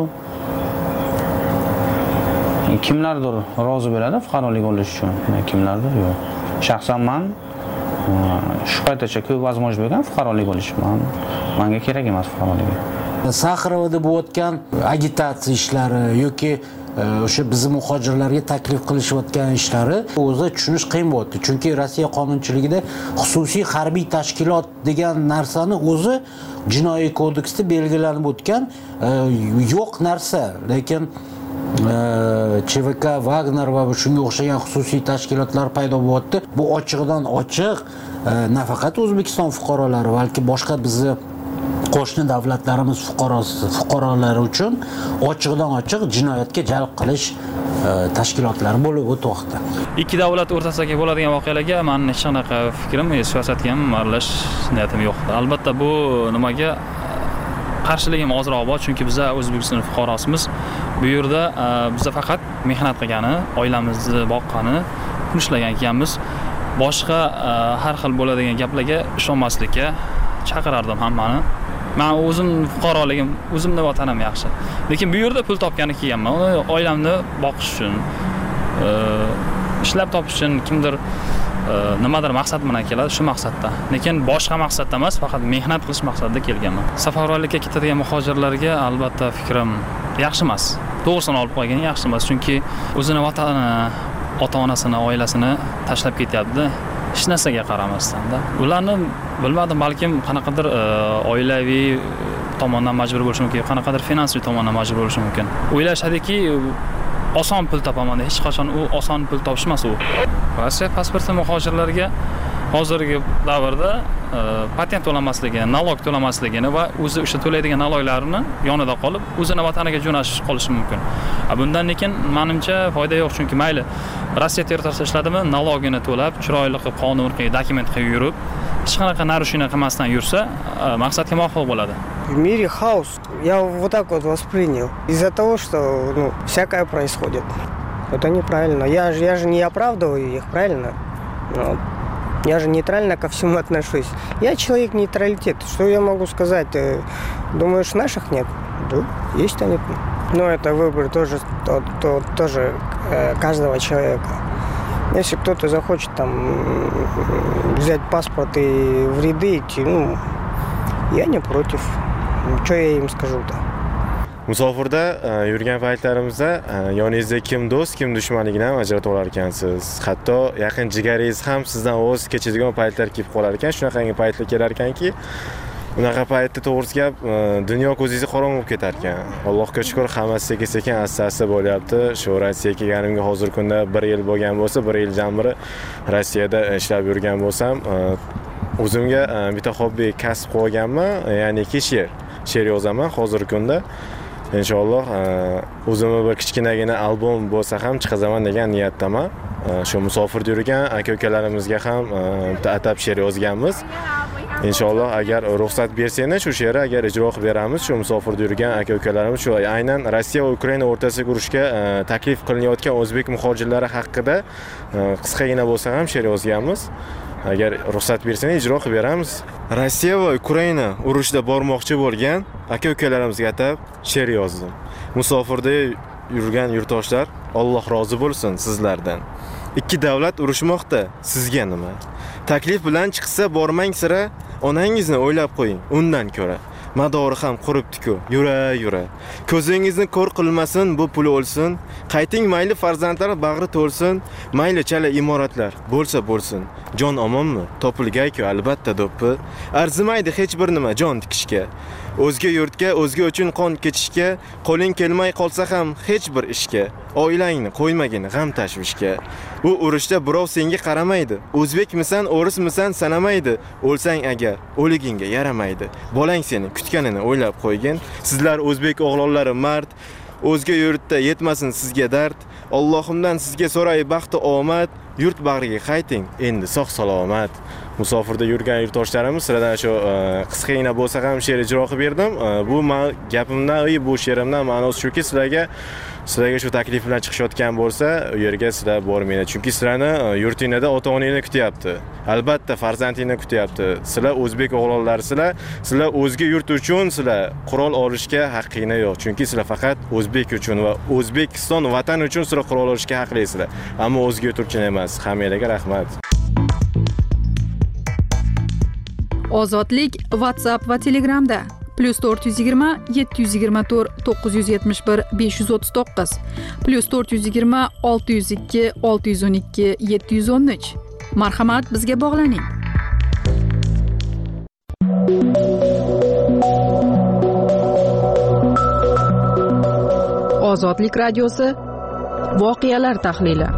kimlardir rozi bo'ladi fuqarolik olish uchun, kimlardir yo'q. Shaxsan men shu paytgacha ko'p возможность bo'lgan fuqarolik olish. Menga kerak emas fuqarolik. Saxarovda bo'layotgan agitatsiya ishlari yoki o'sha bizning muhojirlarga taklif qilishayotgan ishlari o'zi tushunish qiyin bo'ldi. Chunki Rossiya qonunchiligida xususiy harbiy tashkilot degan narsani o'zi jinoiy kodeksda belgilanib o'tgan yo'q narsa. Lekin ЧВК, Wagner va shunga o'xshagan xususiy tashkilotlar paydo bo'lyapti. Bu ochiqdan ochiq nafaqat O'zbekiston fuqarolari, balki boshqa bizni qo'shni davlatlarimiz fuqarolari uchun ochiqdan ochiq jinoyatga jalb qilish tashkilotlari bo'lib o'tmoqda. Ikki davlat o'rtasidagi bo'ladigan voqealarga men hech qanaqa fikrim, siyosatga ham aralashish niyatim yo'q. Albatta bu nimaga qarshiligim ozroq bor, chunki biz O'zbekiston fuqarosimiz. Bu yerda biz faqat mehnat qilgani, oilamizni boqqani, pul ishlagan ekanmiz. Boshqa har xil bo'ladigan gaplarga ishonmaslikka chaqirardim hammani. Men o'zim fuqaroligim, o'zimning vatanim yaxshi. Lekin bu yerda pul topgani kelganman. Oilamni boqish uchun, ishlab topish uchun kimdir nimadir maqsad bilan keladi, shu maqsadda. Lekin boshqa maqsadda emas, faqat mehnat qilish maqsadida kelganman. Safarbarlikka ketadigan muhojirlarga albatta fikrim yaxshi emas. To'g'risini olib qo'ygan yaxshi emas, chunki o'zini vatanini, ota-onasini, oilasini tashlab ketyapti. Hech narsaga qaramasdan-da. Ularni bilmadim, balkim qanaqadir oilaviy tomondan majbur bo'lishi mumkin, qanaqadir finansiy tomondan majbur bo'lishi mumkin. O'ylashadiki, oson pul topaman. Hech qachon u oson pul topish emas u. Rossiya pasporti muhojirlarga hozirgi davrda patent to'lamasligini, nalog to'lamasligini va o'zi o'sha to'laydigan naloglarini yonida qolib, o'zini vataniga jo'nashish qolishi mumkin. Bundan lekin menimcha foyda yo'q, chunki mayli Rossiya territoriyasida ishladimi, nalogini to'lab, chiroyli qilib, qonun qilib, dokument qilib yurib, hech qanaqa narushение qilmasdan yursa, maqsadga muvofiq bo'ladi. В мире хаос. Я вот так вот воспринял. Из-за того, что всякое происходит. Это неправильно. Я же не оправдываю их, правильно? Но я же нейтрально ко всему отношусь. Я человек нейтралитет. Что я могу сказать? Думаешь, наших нет? Да, есть они. Но это выбор тоже каждого человека. Если кто-то захочет там взять паспорт и в ряды идти, я не против. Что я им скажу-то? Musofirda yurgan paytlarimizda yoningizda kim do'st, kim dushmanligini ham ajratib olar ekansiz. Hatto yaqin jigaringiz ham sizdan voz kechadigan paytlar kelib qolar ekan. Shunaqangi paytlar kelar ekanki, unaqa paytda to'g'risi gap, dunyo ko'zingizga qorong'u bo'lib ketar ekan. Allohga shukr, hammasi sekin-sekin asta-asta bo'lyapti. Shu Rossiyaga kelganimga hozir kunda 1 yil bo'lgan bo'lsa, 1 yil jamiri Rossiyada ishlab yurgan bo'lsam, o'zimga bitta hobbi kasb qilganman, ya'niki she'r yozaman hozirgi kunda. Inshaalloh o'zimga bir kichkinagina albom bo'lsa ham chiqazaman degan niyatdaman. Shu musofirda yurgan aka-ukalarimizga ham atab she'r yozganmiz. Inshaalloh agar ruxsat bersanglar shu she'rni agar ijro qilib beramiz. Shu musofirda yurgan aka-ukalarimiz shu aynan Rossiya va Ukraina o'rtasidagi urushga taklif qilinayotgan o'zbek muhojirlari haqida qisqagina bo'lsa ham she'r yozganmiz. Agar ruxsat bersanglar ijro qilib beramiz. Rossiya va Ukraina urushda bormoqchi bo'lgan aka-ukalarimizga atab she'r yozdim. Musofirda yurgan yurtdoshlar, Alloh rozi bo'lsin sizlardan. Ikki davlat urushmoqda, sizga nima? Taklif bilan chiqsa bormang sira, onangizni o'ylab qo'ying, undan ko'ra. Madori ham quribdi-ku, yura. Ko'zingizni ko'r qilmasin, bu pul o'lsin. Qayting mayli farzandlar bag'ri to'lsin, mayli chala imoratlar bo'lsin. Jon omonmi? Topilgay-ku albatta do'ppi. Arzimaydi hech bir nima jon tikishga. O'zga yurtga, o'zga uchun qon kechishga, qo'ling kelmay qolsa ham hech bir ishga. Oilangni qo'ymagin g'am tashvishga. Bu urushda birov senga qaramaydi. O'zbekmisan, o'rismisan sanamaydi. O'lsang agar, o'ligingga yaramaydi. Bolang seni kutganini o'ylab qo'ygin. Sizlar o'zbek o'g'lonlari mard, o'zga yurtda yetmasin sizga dard. Allohimdan sizga so'ray baxti omad, yurt bag'riga qayting, endi sog' salomat. musofirda yurgan yurtdoshlarimiz sizlardan shu qisqagina bo'lsa ham she'r ijro qilib berdim. Bu gapimdan, bu she'rimdan ma'nosi shuki, sizlarga shu taklif bilan chiqishayotgan bo'lsa, u yerga sizlar bormanglar. Chunki sizlarni yurtingizda ota-onangizni kutyapti. Albatta farzandingni kutyapti. Sizlar o'zbek o'g'lonlarsizlar. Sizlar o'zga yurt uchun sizlar qurol olishga haqqingiz yo'q. Chunki sizlar faqat o'zbek uchun va O'zbekiston vatan uchun sizlar qurol olishga haqlisizlar. Ammo o'zga yurt uchun emas. Hammangizga rahmat. Ozodlik WhatsApp va Telegramda +420 724 971 539 +420 602 612 713. Marhamat, bizga bog'laning. Ozodlik radiosi voqealar tahlili.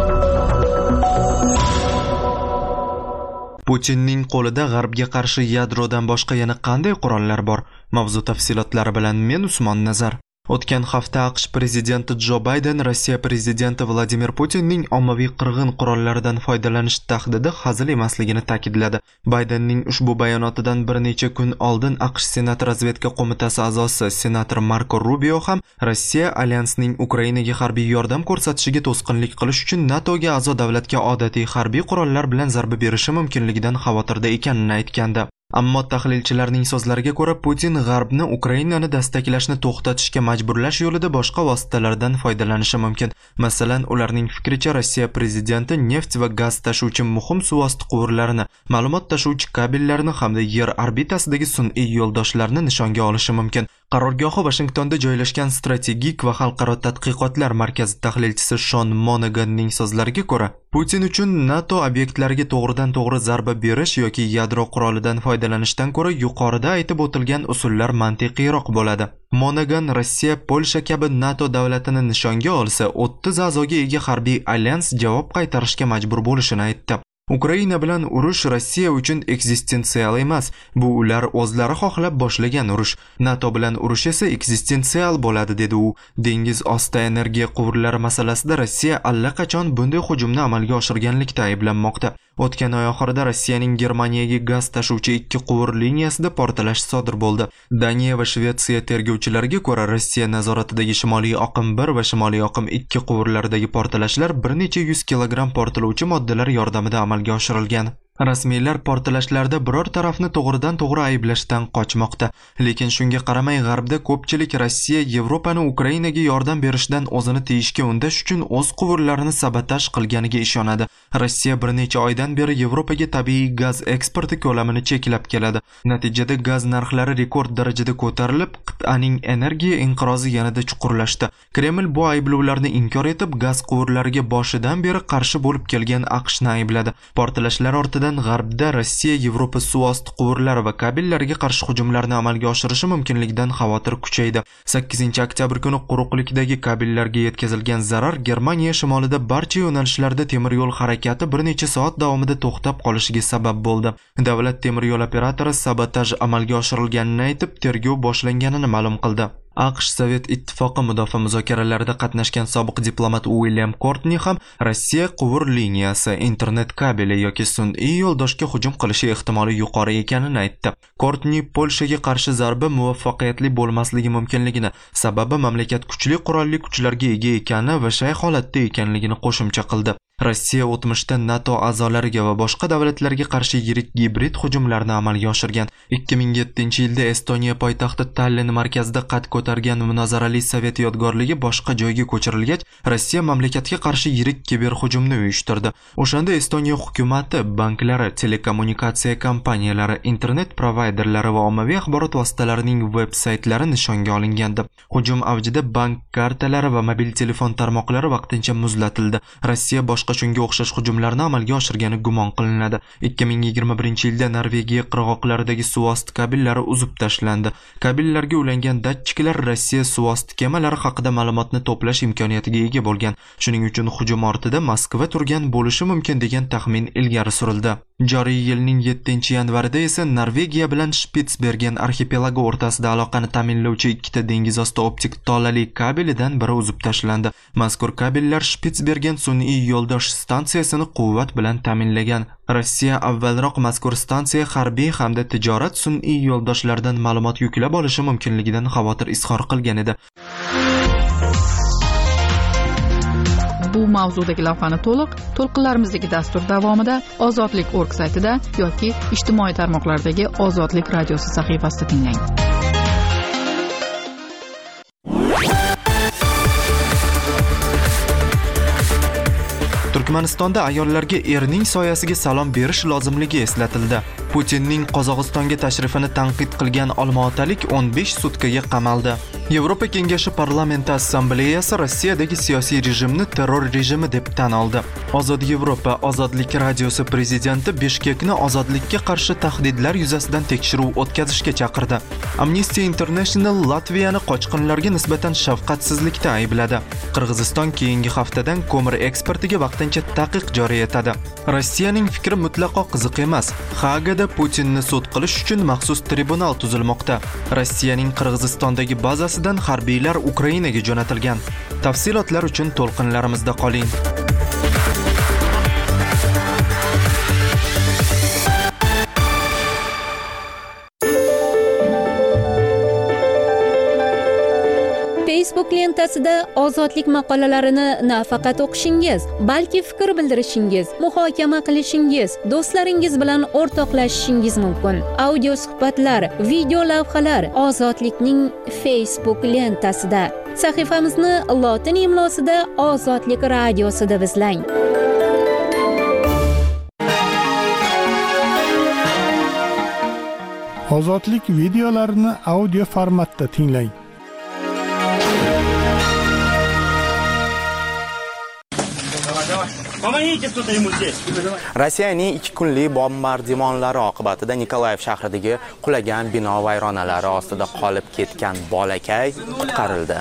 Putinning qo'lida G'arbga qarshi yadrodan boshqa yana qanday qurollar bor? Mavzu tafsilotlari bilan men Usmon Nazar. O'tgan hafta AQSh prezidenti Jo Bayden Rossiya prezidenti Vladimir Putinning ommaviy qirg'in qurollaridan foydalanish tahdidi hazil emasligini ta'kidladi. Baydenning ushbu bayonotidan bir necha kun oldin AQSh Senat razvedka qo'mitasi a'zosi senator Marko Rubio ham Rossiya alyansning Ukrainaga harbiy yordam ko'rsatishiga to'sqinlik qilish uchun NATOga a'zo davlatga odatiy harbiy qurollar bilan zarba berishi mumkinligidan xavotirda ekanini aytgandi. Ammo tahlilchilarning so'zlariga ko'ra Putin G'arbni Ukrainani dastaklashni to'xtatishga majburlash yo'lida boshqa vositalardan foydalanishi mumkin. Masalan, ularning fikricha Rossiya prezidenti neft va gaz tashuvchi muhim suvosti quvurlarini, ma'lumot tashuvchi kabellarni hamda yer orbitasidagi sun'iy yo'ldoshlarni nishonga olishi mumkin. Qarorgohi Washingtonda joylashgan strategik va xalqaro tadqiqotlar markazi tahlilchisi Shon Monaghanning so'zlariga ko'ra, Putin uchun NATO obyektlariga to'g'ridan-to'g'ri zarba berish yoki yadro qurolidan foydalanishdan ko'ra yuqorida aytib o'tilgan usullar mantiqiyroq bo'ladi. Monaghan Rossiya, Polsha kabi NATO davlatini nishonga olsa, 30 a'zoga ega harbiy alyans javob qaytarishga majbur bo'lishini aytdi. Ukraina bilan urush Rossiya uchun ekzistensial emas. Bu ular o'zlari xohlab boshlagan urush. NATO bilan urush esa ekzistensial bo'ladi, dedi u. Dengiz osti energiya quvurlari masalasida Rossiya allaqachon bunday hujumni amalga oshirganlikda ayblanmoqda. O'tgan oy oxirida Rossiyaning Germaniyaga gaz tashuvchi 2 quvur liniyasida portlash sodir bo'ldi. Daniya va Shvetsiya tergovchilariga ko'ra, Rossiya nazoratidagi Shimoliy oqim 1 va Shimoliy oqim 2 quvurlaridagi portlashlar bir necha 100 kilogramm portlovchi moddalar yordamida amalga oshirilgan. Rasmiylar portlashlarda biror tarafni to'g'ridan-to'g'ri ayblashdan qochmoqda. Lekin shunga qaramay G'arbda ko'pchilik Rossiya Yevropani Ukrainaga yordam berishdan o'zini tiyishga undash uchun o'z quvurlarini sabotaj qilganiga ishonadi. Rossiya bir necha oydan beri Yevropaga tabiiy gaz eksporti ko'lamini cheklab keladi. Natijada gaz narxlari rekord darajada ko'tarilib, qit'aning energiya inqirozi yanada chuqurlashdi. Kreml bu ayblovlarni inkor etib, gaz quvurlariga boshidan beri qarshi bo'lib kelgan AQShni aybladi. Portlashlar ortidan G'arbda Rossiya Yevropa suvosti quvurlari va kabellariga qarshi hujumlarni amalga oshirishi mumkinligidan xavotir kuchaydi. 8-oktyabr kuni quruqlikdagi kabellarga yetkazilgan zarar Germaniya shimolida barcha yo'nalishlarda temir yo'l harakati bir necha soat davomida to'xtab qolishiga sabab bo'ldi. Davlat temir yo'l operatori sabotaj amalga oshirilganini aytib, tergov boshlanganini ma'lum qildi. AQSh Sovet ittifoqi mudofaa muzokaralarida qatnashgan sobiq diplomat William Courtney ham Rossiya quvur liniyasi, internet kabeli yoki sun'iy yo'ldoshga hujum qilishi ehtimoli yuqori ekanini aytdi. Courtney Polshaga qarshi zarba muvaffaqiyatli bo'lmasligi mumkinligini, sababi mamlakat kuchli qurolli kuchlarga ega ekani va shay holatda ekanligini qo'shimcha qildi. Rossiya o'tmishda NATO a'zolariga va boshqa davlatlarga qarshi yirik gibrid hujumlarni amalga oshirgan. 2007-yilda Estoniya poytaxti Tallinn markazida qad ko'targan munozarali Sovet yodgorligi boshqa joyga ko'chirilgach, Rossiya mamlakatga qarshi yirik kiber hujumni uyushtirdi. O'shanda Estoniya hukumatı, banklari, telekommunikatsiya kompaniyalari, internet provayderlari va ommaviy axborot vositalarining veb-saytlari nishonga olingandi. Hujum avjida bank kartalari va mobil telefon tarmoqlari vaqtincha muzlatildi. Rossiya boshqa shunga o'xshash hujumlarni amalga oshirgani gumon qilinadi. 2021-yilda Norvegiya qirg'oqlaridagi suvosti kabellari uzib tashlandi. Kabellarga ulangan datchiklar Rossiya suvosti kemalari haqida ma'lumotni to'plash imkoniyatiga ega bo'lgan. Shuning uchun hujum ortida Moskva turgan bo'lishi mumkin degan taxmin ilgari surildi. Joriy yilning 7-yanvarida esa Norvegiya bilan Spitsbergen arxipelagi o'rtasida aloqani ta'minlovchi ikkita dengiz osti optik tolali kabelidan biri uzib tashlandi. Mazkur kabellar Spitsbergen sun'iy yo'ldosh quyosh stansiyasini quvvat bilan ta'minlagan. Rossiya avvalroq mazkur stansiya harbiy hamda tijorat sun'iy yo'ldoshlaridan ma'lumot yuklab olishi mumkinligidan xavotir izhor qilgan edi. Bu mavzudagi lavhani to'lqinlarimizdagi dastur davomida Ozodlik.org saytida yoki ijtimoiy tarmoqlardagi Ozodlik radiosi sahifasida tinglang. Turkmanistonda ayollarga erning soyasiga salom berish lozimligi eslatildi. Putinning Qozog'istonga tashrifini tanqid qilgan olmaotalik 15 sutkaga qamaldi. Yevropa Kengashi Parlamenti Assambleyasi Rossiyadagi siyosiy rejimni terror rejimi deb tan oldi. Ozod Yevropa Ozodlik radiosi prezidenti Bishkekni ozodlikka qarshi tahdidlar yuzasidan tekshiruv o'tkazishga chaqirdi. Amnesty International Latviyani qochqinlarga nisbatan shafqatsizlikda aybladi. Qirg'iziston keyingi haftadan ko'mir eksportiga vaqtincha taqiq joriy etadi. Rossiyaning fikri mutlaqo qiziq emas. Hagada Putinni sud qilish uchun maxsus tribunal tuzilmoqda. Rossiyaning Qirg'izistondagi bazasidan harbiylar Ukrainaga jo'natilgan. Tafsilotlar uchun to'lqinlarimizda qoling. Facebook lentasida ozodlik maqolalarini nafaqat o'qishingiz, balki fikr bildirishingiz, muhokama qilishingiz, do'stlaringiz bilan o'rtoqlashishingiz mumkin. Audio suhbatlar, video lavhalar Ozodlikning Facebook lentasida. Sahifamizni lotin imlosida Ozodlik radiosida izlang. Ozodlik videolarini audio formatda tinglang. Rossiyaning 2 kunlik bombardimonlari oqibatida Nikolayev shahridagi qulagan bino vayronalari ostida qolib ketgan bolakay qutqarildi.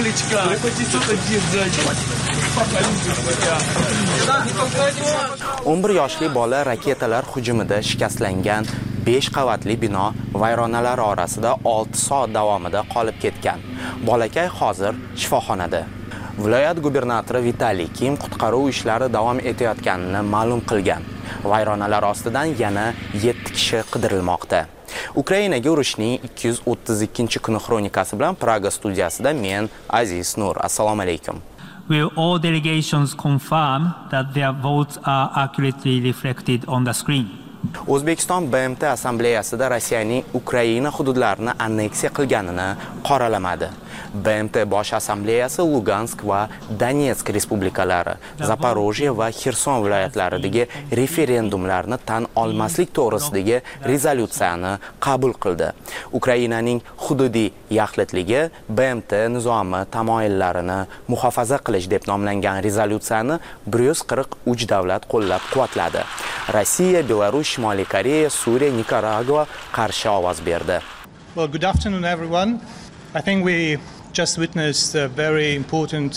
11 yoshli bola raketalar hujumida shikastlangan 5 qavatli bino vayronalari orasida 6 soat davomida qolib ketgan. Bolakay hozir shifoxonada. Viloyat gubernatori Vitaliy Kim qutqaruv ishlari davom etayotganini ma'lum qilgan. Vayronalar ostidan yana 7 kishi qidirilmoqda. Ukrainaga urushning 232-kuni xronikasi bilan Praga studiyasida men Aziz Nur. Assalomu alaykum. Will all delegations confirm that their votes are accurately reflected on the screen? O'zbekiston BMT assambleyasida Rossiyaning Ukraina hududlarini anneksiya qilganini qoralamadi. BMT bosh assambleyasi Lugansk va Donetsk respublikalari, Zaporojye va Xerson viloyatlaridagi referendumlarni tan olmaslik to'g'risidagi rezolyutsiyani qabul qildi. Ukrainaning hududiy yaxlitligi BMT nizomi tamoyillarini muhofaza qilish deb nomlangan rezolyutsiyani 143 davlat qo'llab-quvvatladi. Rossiya, Belarus, Shimoliy Koreya, Suriya, Nikaragua qarshi ovoz berdi. Well, good afternoon everyone. I think we just witnessed a very important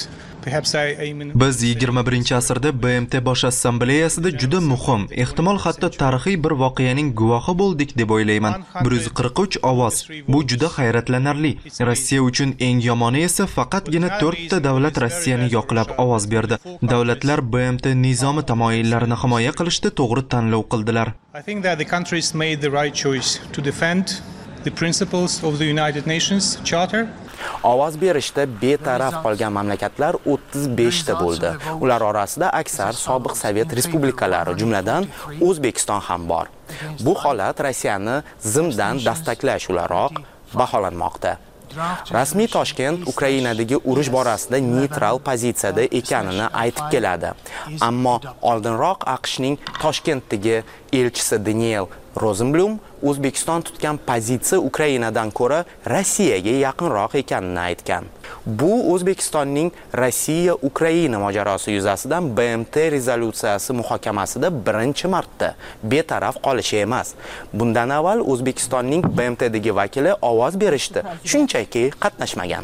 Biz 21-asrda BMT bosh assambleyasida juda muhim, ehtimol hatto tarixiy bir voqeaning guvohi bo'ldik deb o'ylayman. 143 ovoz. Bu juda hayratlanarli. Rossiya uchun eng yomoni esa faqatgina 4 ta davlat Rossiyani yoqlab ovoz berdi. Davlatlar BMT nizomi tamoyillarini himoya qilishda to'g'ri tanlov qildilar. I think that the countries made the right choice to defend the principles of the United Nations Charter. Ovoz berishda betaraf qolgan mamlakatlar 35 ta bo'ldi. Ular orasida aksar sobiq Sovet respublikalari, jumladan O'zbekiston ham bor. Bu holat Rossiyani zimdan dastaklash o'laroq baholanmoqda. Rasmiy Toshkent Ukrainadagi urush borasida neytral pozitsiyada ekanini aytib keladi. Ammo oldinroq AQShning Toshkentdagi elchisi Daniel Rosenblum O'zbekiston tutgan pozitsiya Ukrainadan ko'ra Rossiyaga yaqinroq ekanini aytgan. Bu O'zbekistonning Rossiya-Ukraina mojarosi yuzasidan BMT rezolyutsiyasi muhokamasida birinchi marta betaraf qolishi emas. Bundan avval O'zbekistonning BMTdagi vakili ovoz berishdi, shunchaki qatnashmagan.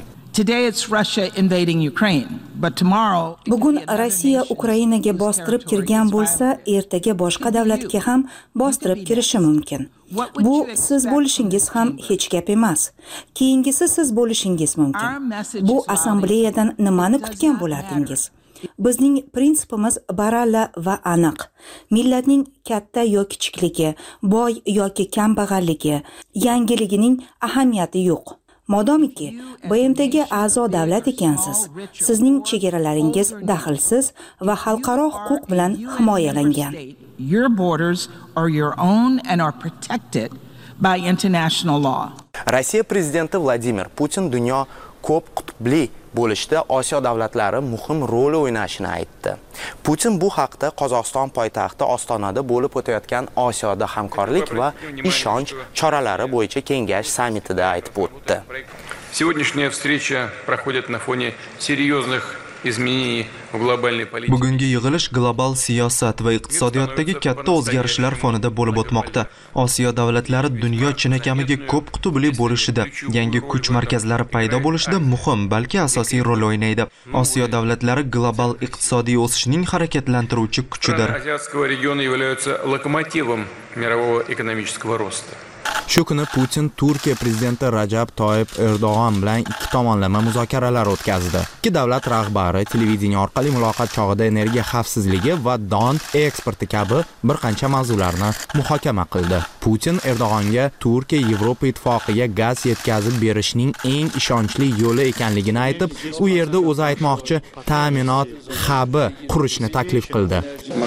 Bugun Rossiya Ukrainaga bostirib kirgan bo'lsa, ertaga boshqa davlatga ham bostirib kirishi mumkin. Bu siz bo'lishingiz ham hech gap emas. Keyingisi siz bo'lishingiz mumkin. Bu assambleyadan nimani kutgan bo'lardingiz? Bizning prinsipimiz baralla va aniq. Millatning katta yoki kichikligi, boy yoki kambag'alligi, yangiligining ahamiyati yo'q. Modomiki BMTga a'zo davlat ekansiz, sizning chegaralaringiz daxlsiz va xalqaro huquq bilan himoyalangan. Your borders are your own and are protected by international law. Rossiya prezidenti Vladimir Putin dunyo ko'p qutbli bo'lishda Osiyo davlatlari muhim rol o'ynashini aytdi. Putin bu haqda Qozog'iston poytaxti Ostonada bo'lib o'tayotgan Osiyoda hamkorlik va ishonch choralari bo'yicha kengash sammitida aytib o'tdi. Сегодняшняя встреча проходит на фоне серьезных изменений в глобальной политике. Bugungi yig'ilish global siyosat va iqtisodiyotdagi katta o'zgarishlar fonida bo'lib o'tmoqda. Osiyo davlatlari dunyo chinakamiga ko'p qutbli bo'lishida, yangi kuch markazlari paydo bo'lishida muhim, balki asosiy rol o'ynaydi. Osiyo davlatlari global iqtisodiy o'sishning harakatlantiruvchi kuchidir. Азиатского региона являются локомотивом мирового экономического роста. Shu kuni Putin Turkiya prezidenti Rajab Toyyib Erdo'g'on bilan ikki tomonlama muzokaralar o'tkazdi. Ikki davlat rahbari televideniya orqali muloqot chog'ida energiya xavfsizligi va don eksporti kabi bir qancha mavzularni muhokama qildi. Putin Erdo'g'onga Turkiya Yevropa ittifoqiga gaz yetkazib berishning eng ishonchli yo'li ekanligini aytib, u yerda o'zi aytmoqchi ta'minot hubi qurishni taklif qildi.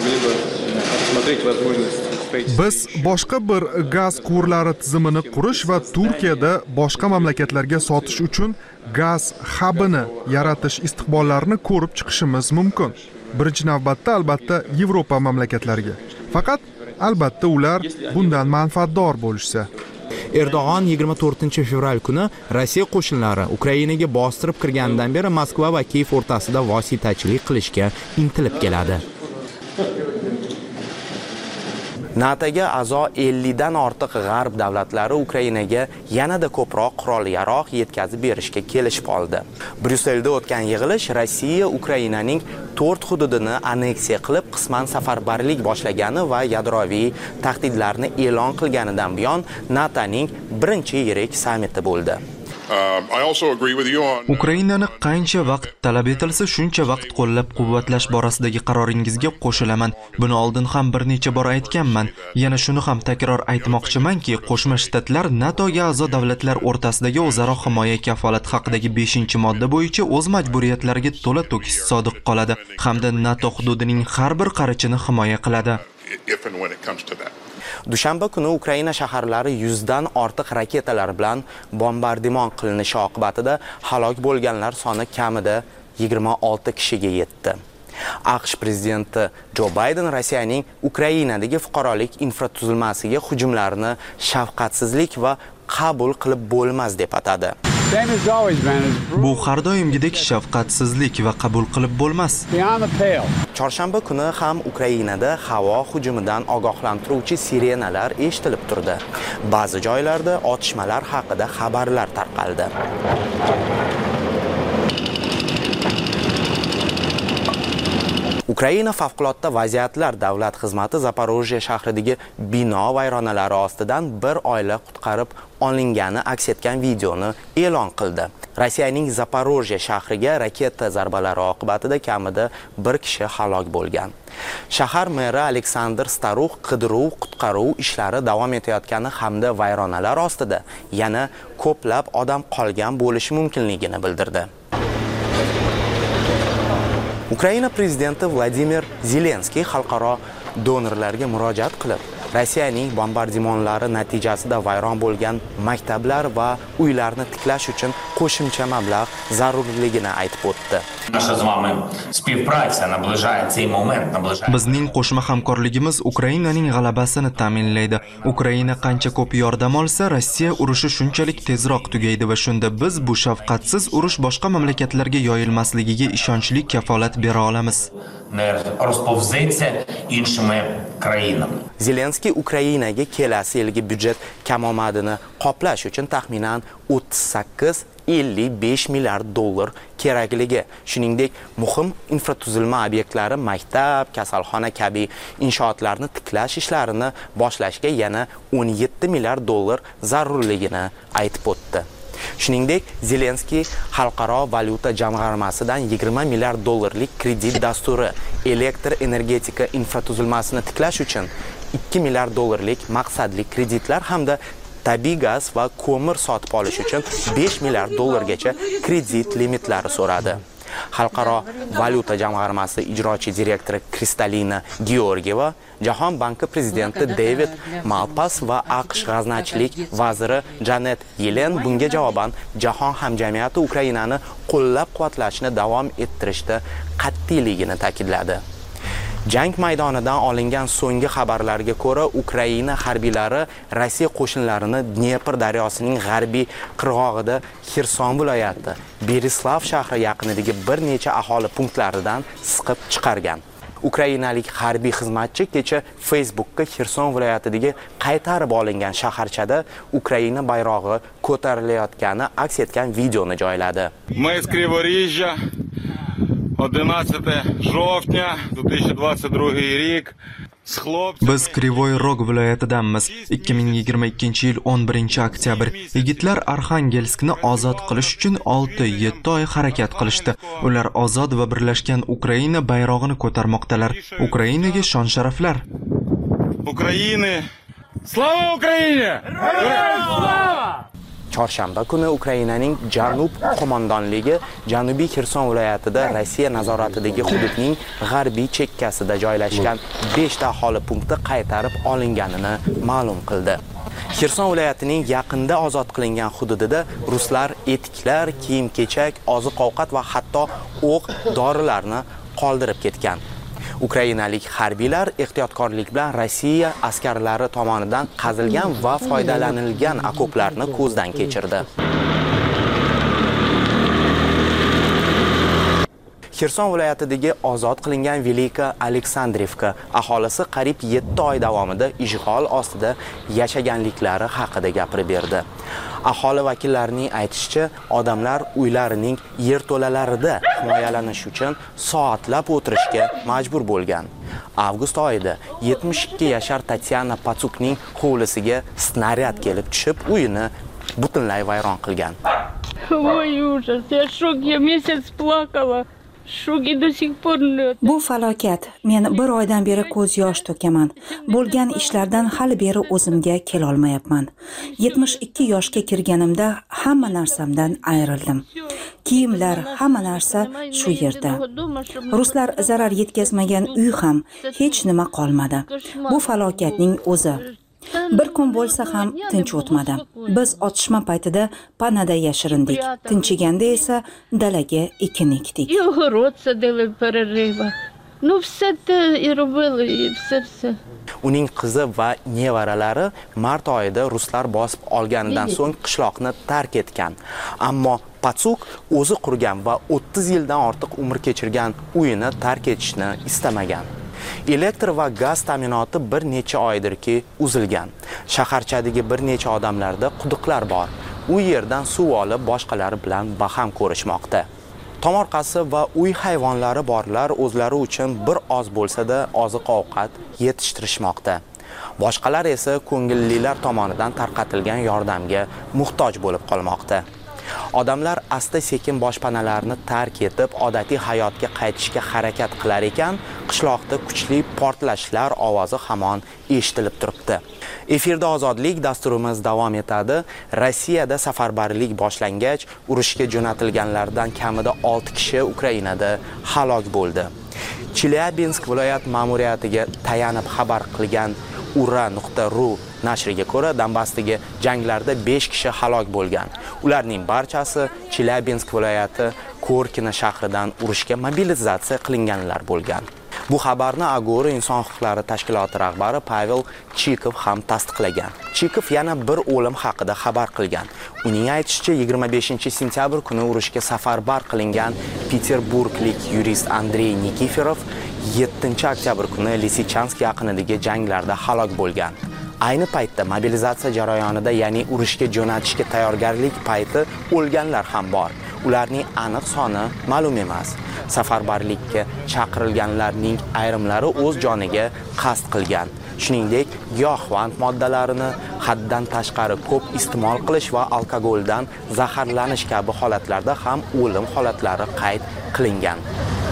Biz boshqa bir gaz quvurlari tizimini qurish va Turkiyada boshqa mamlakatlarga sotish uchun gaz hubini yaratish istiqbollarini ko'rib chiqishimiz mumkin. Birinchi navbatda albatta Yevropa mamlakatlariga. Faqat albatta ular bundan manfaatdor bo'lishsa. Erdo'g'on 24-fevral kuni Rossiya qo'shinlari Ukrainaga bostirib kirganidan beri Moskva va Kiyev o'rtasida vositachilik qilishga intilib keladi. NATOga a'zo 50 dan ortiq g'arb davlatlari Ukrainaga yanada ko'proq qurol-yarog' yetkazib berishga kelishib oldi. Bryusselda o'tgan yig'ilish Rossiya Ukrainaning 4 hududini anneksiya qilib, qisman safarbarlik boshlagani va yadroviy tahdidlarni e'lon qilganidan buyon NATOning birinchi yirik sammiti bo'ldi. Ukrainani qancha vaqt talab etilsa, shuncha vaqt qo'llab-quvvatlash borasidagi qaroringizga qo'shilaman. Buni oldin ham bir necha bor aytganman. Yana shuni ham takror aytmoqchimanki, Qo'shma Shtatlar NATOga a'zo davlatlar o'rtasidagi o'zaro himoya kafolati haqidagi 5-modda bo'yicha o'z majburiyatlariga to'la-to'kis sodiq qoladi hamda NATO hududining har bir qarichini himoya qiladi. Dushanba kuni Ukraina shaharlari 100 dan ortiq raketalar bilan bombardimon qilinishi oqibatida halok bo'lganlar soni kamida 26 kishiga yetdi. AQSh prezidenti Jo Bayden Rossiyaning Ukrainadagi fuqarolik infratuzilmasiga hujumlarini shafqatsizlik va qabul qilib bo'lmas deb atadi. Bu har doimgidek shafqatsizlik va qabul qilib bo'lmas. Chorshanba kuni ham Ukrainada havo hujumidan ogohlantiruvchi sirenalar eshitilib turdi. Ba'zi joylarda otishmalar haqida xabarlar tarqaldi. Ukraina favqulodda vaziyatlar davlat xizmati Zaporojye shahridagi bino vayronalari ostidan bir oila qutqarib olingani aks etgan videoni e'lon qildi. Rossiyaning Zaporojye shahriga raketa zarbalari oqibatida kamida 1 kishi halok bo'lgan. Shahar meri Aleksandr Starux qidiruv-qutqaruv ishlari davom etayotgani hamda vayronalar ostida yana ko'plab odam qolgan bo'lishi mumkinligini bildirdi. Ukraina prezidenti Vladimir Zelenskiy xalqaro donorlarga murojaat qilib, Rossiyaning bombardimonlari natijasida vayron bo'lgan maktablar va uylarni tiklash uchun qo'shimcha mablag' zarurligini aytib o'tdi. Bizning qo'shma hamkorligimiz Ukrainaning g'alabasini ta'minlaydi. Ukraina qancha ko'p yordam olsa, Rossiya urushi shunchalik tezroq tugaydi va shunda biz bu shafqatsiz urush boshqa mamlakatlarga yoyilmasligiga ishonchli kafolat bera olamiz. Zelenskiy Ukrainaga kelasi yilgi byudjet kamomadini qoplash uchun taxminan 38-55 milliard dollar kerakligi, shuningdek muhim infratuzilma obyektlari, maktab, kasalxona kabi inshootlarni tiklash ishlarini boshlashga yana 17 milliard dollar zarurligini aytib o'tdi. Shuningdek, Zelenskiy Xalqaro valyuta jamg'armasidan 20 milliard dollarlik kredit dasturi, elektr energetika infratuzilmasini tiklash uchun 2 milliard dollarlik maqsadli kreditlar hamda tabiiy gaz va ko'mir sotib olish uchun 5 milliard dollargacha kredit limitlari so'radi. Xalqaro valyuta jamg'armasi ijrochi direktori Kristalina Georgieva, Jahon banki prezidenti David Malpass va AQSh g'aznachilik vaziri Janet Yellen bunga javoban jahon hamjamiyati Ukrainani qo'llab-quvvatlashni davom ettirishda qat'iyligini ta'kidladi. Jang maydonidan olingan so'nggi xabarlarga ko'ra, Ukraina harbiylari Rossiya qo'shinlarini Dnepr daryosining g'arbiy qirg'og'ida Xerson viloyati Berislav shahri yaqinidagi bir necha aholi punktlaridan siqib chiqargan. Ukrainalik harbiy xizmatchi kecha Facebook'ga Xerson viloyatidagi qaytarib olingan shaharchada Ukraina bayrog'i ko'tarilayotgani aks etgan videoni joyladi. 11 жовтня 2022 рік. Biz Krivoy Rog viloyatidanmiz. 2022-yil 11-oktyabr yigitlar Arxangelskni ozod qilish uchun 6-7 oy harakat qilishdi. Ular ozod va birlashgan Ukraina bayrog'ini ko'tarmoqdalar. Ukrainaga shon-sharaflar. Ukraina! Slava Ukraina! Slava! Chorshanba kuni Ukrainaning Janub qo'mondonligi Janubiy Xerson viloyatida Rossiya nazoratidagi hududning g'arbiy chekkasida joylashgan 5 ta aholi punkti qaytarib olinganini ma'lum qildi. Xerson viloyatining yaqinda ozod qilingan hududida ruslar etiklar, kiyim-kechak, oziq-ovqat va hatto o'q, dorilarni qoldirib ketgan. Ukrainalik harbiylar ehtiyotkorlik bilan Rossiya askarlari tomonidan qazilgan va foydalanilgan okoplarni ko'zdan kechirdi. Xerson viloyatidagi ozod qilingan Velika Aleksandrivka aholisi qariyb 7 oy davomida ishg'ol ostida yashaganliklari haqida gapirib berdi. Aholi vakillarining aytishicha, odamlar uylarining yerto'lalarida himoyalanish uchun soatlab o'tirishga majbur bo'lgan. Avgust oyida 72 yashar Tatyana Patsukning hovlisiga snaryad kelib tushib, uyini butunlay vayron qilgan. Voy ужас, я шок, я месяц плакала. Bu falokat. Men bir oydan beri ko'z yosh to'kaman. Bo'lgan ishlardan hali beri o'zimga kela olmayapman. 72 yoshga kirganimda hamma narsamdan ayrildim. Kiyimlar, hamma narsa shu yerda. Ruslar zarar yetkazmagan uy ham hech nima qolmadi. Bu falokatning o'zi. Bir kun bo'lsa ham tinch o'tmadi. Biz otishma paytida panada yashirindik. Tinchiganda esa dalaga ekin ekdik. Uning qizi va nevaralari mart oyida ruslar bosib olganidan so'ng qishloqni tark etgan. Ammo Patsuk o'zi qurgan va 30 yildan ortiq umr kechirgan uyini tark etishni istamagan. Elektr va gaz ta'minoti bir necha oydirki uzilgan. Shaharchadagi bir necha odamlarda quduqlar bor. U yerdan suv olib boshqalari bilan baham ko'rishmoqda. Tomorqasi va uy hayvonlari borlar o'zlari uchun bir oz bo'lsa-da oziq-ovqat yetishtirishmoqda. Boshqalar esa ko'ngillilar tomonidan tarqatilgan yordamga muhtoj bo'lib qolmoqda. Odamlar asta-sekin boshpanalarni tark etib, odatiy hayotga qaytishga harakat qilar ekan, qishloqda kuchli portlashlar ovozi hamon eshitilib turibdi. Efirda ozodlik dasturimiz davom etadi. Rossiyada safarbarlik boshlangach, urushga jo'natilganlardan kamida 6 kishi Ukrainada halok bo'ldi. Chelyabinsk viloyat ma'muriyatiga tayanib xabar qilgan ura.ru nashriga ko'ra, Donbassdagi janglarda 5 kishi halok bo'lgan. Ularning barchasi Chelyabinsk viloyati Korkina shahridan urushga mobilizatsiya qilinganlar bo'lgan. Bu xabarni Agora inson huquqlari tashkiloti rahbari Pavel Chikov ham tasdiqlagan. Chikov yana bir o'lim haqida xabar qilgan. Uning aytishicha, 25-sentyabr kuni urushga safarbar qilingan Peterburglik yurist Andrey Nikiforov 7-oktyabr kuni Lisichansk yaqinidagi janglarda halok bo'lgan. Ayni paytda mobilizatsiya jarayonida, ya'ni urushga jo'natishga tayyorgarlik payti o'lganlar ham bor. Ularning aniq soni ma'lum emas. Safarbarlikka chaqirilganlarning ayrimlari o'z joniga qasd qilgan. shuningdek giyohvand moddalarini haddan tashqari ko'p iste'mol qilish va alkogoldan zaharlanish kabi holatlarda ham o'lim holatlari qayd qilingan.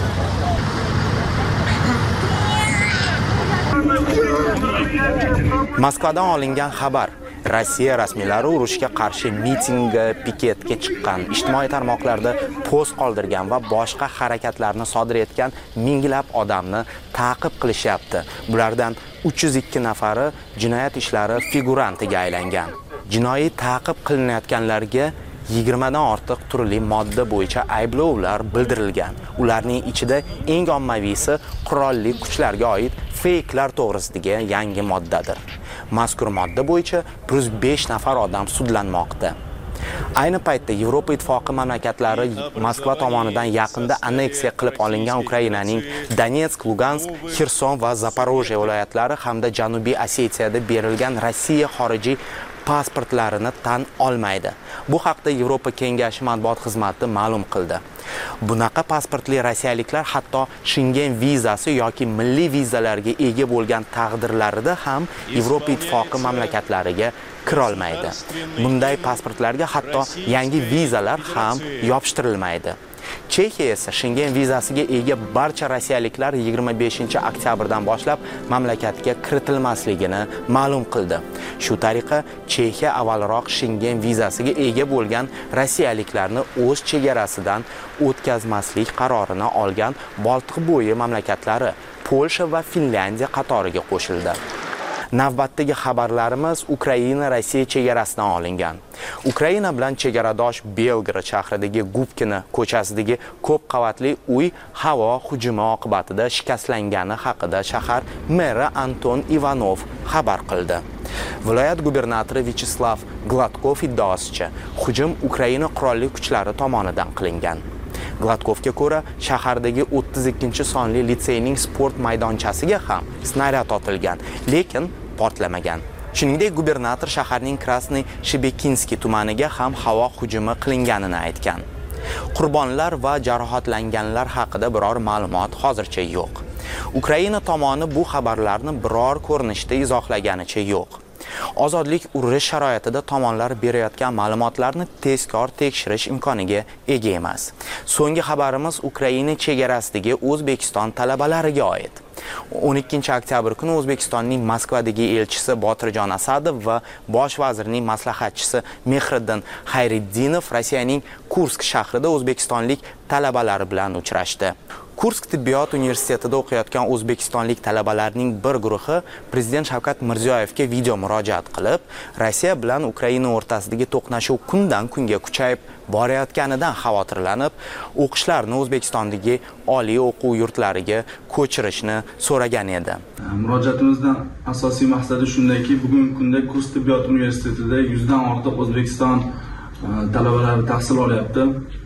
Moskvadan olingan xabar. Rossiya rasmiylari urushga qarshi mitingga, piketga chiqqan, ijtimoiy tarmoqlarda post qoldirgan va boshqa harakatlarni sodir etgan minglab odamni ta'qib qilishyapti. Bulardan 302 nafari jinoyat ishlari figurantiga aylangan. Jinoiy ta'qib qilinayotganlarga 20 dan ortiq turli modda bo'yicha ayblovlar bildirilgan. Ularning ichida eng ommaviysi qurolli kuchlarga oid fake'lar to'g'risidagi yangi moddadir. Mazkur modda bo'yicha 5 nafar odam sudlanmoqda. Ayni paytda Yevropa Ittifoqi mamlakatlari Moskva tomonidan yaqinda anneksiya qilib olingan Ukrainaning Donetsk, Lugansk, Xerson va Zaporojye viloyatlari hamda Janubiy Osetiyada berilgan Rossiya xorijiy pasportlarini tan olmaydi. Bu haqda Yevropa Kengashi matbuot xizmati ma'lum qildi. Bunaqa pasportli rossiyaliklar hatto Schengen vizasi yoki milliy vizalarga ega bo'lgan taqdirlarida ham Yevropa Ittifoqi mamlakatlariga kira olmaydi. Bunday pasportlarga hatto yangi vizalar ham yopishtirilmaydi. Chexiya esa Schengen vizasiga ega barcha rossiyaliklar 25-oktyabrdan boshlab mamlakatga kiritilmasligini ma'lum qildi. Shu tariqa Chexiya avvalroq Schengen vizasiga ega bo'lgan rossiyaliklarni o'z chegarasidan o'tkazmaslik qarorini olgan Boltiqbo'yi mamlakatlari Polsha va Finlandiya qatoriga qo'shildi. Navbatdagi xabarlarimiz Ukraina Rossiya chegarasidan olingan. Ukraina bilan chegaradosh Belgrad shahridagi Gubkina ko'chasidagi ko'p qavatli uy havo hujumi oqibatida shikastlangani haqida shahar meri Anton Ivanov xabar qildi. Viloyat gubernatori Vyacheslav Gladkov iddaosicha, hujum Ukraina qurolli kuchlari tomonidan qilingan. Gladkovga ko'ra, shahardagi 32-sonli litseyning sport maydonchasiga ham snaryad otilgan, lekin portlamagan. Shuningdek, gubernator shaharning Krasny Shebekinskiy tumaniga ham havo hujumi qilinganini aytgan. Qurbonlar va jarohatlanganlar haqida biror ma'lumot hozircha yo'q. Ukraina tomoni bu xabarlarni biror ko'rinishda izohlaganicha yo'q. Ozodlik urush sharoitida tomonlar berayotgan ma'lumotlarni tezkor tekshirish imkoniga ega emas. So'nggi xabarimiz Ukraina chegarasidagi O'zbekiston talabalariga oid. 12-oktyabr kuni O'zbekistonning Moskvadagi elchisi Botirjon Asadov va bosh vazirning maslahatchisi Mehriddin Xayriddinov Rossiyaning Kursk shahrida o'zbekistonlik talabalar bilan uchrashdi. Kursk tibbiyot universitetida o'qiyotgan o'zbekistonlik talabalarning bir guruhi Prezident Shavkat Mirziyoyevga video murojaat qilib, Rossiya bilan Ukraina o'rtasidagi to'qnashuv kundan kunga kuchayib borayotganidan xavotirlanib, o'qishlarni O'zbekistondagi oliy o'quv yurtlariga ko'chirishni so'ragan edi. Murojaatimizdan asosiy maqsadi shundaki, bugungi kunda Kursk tibbiyot universitetida 100 dan ortiq O'zbekiston talabalari tahsil olyapti.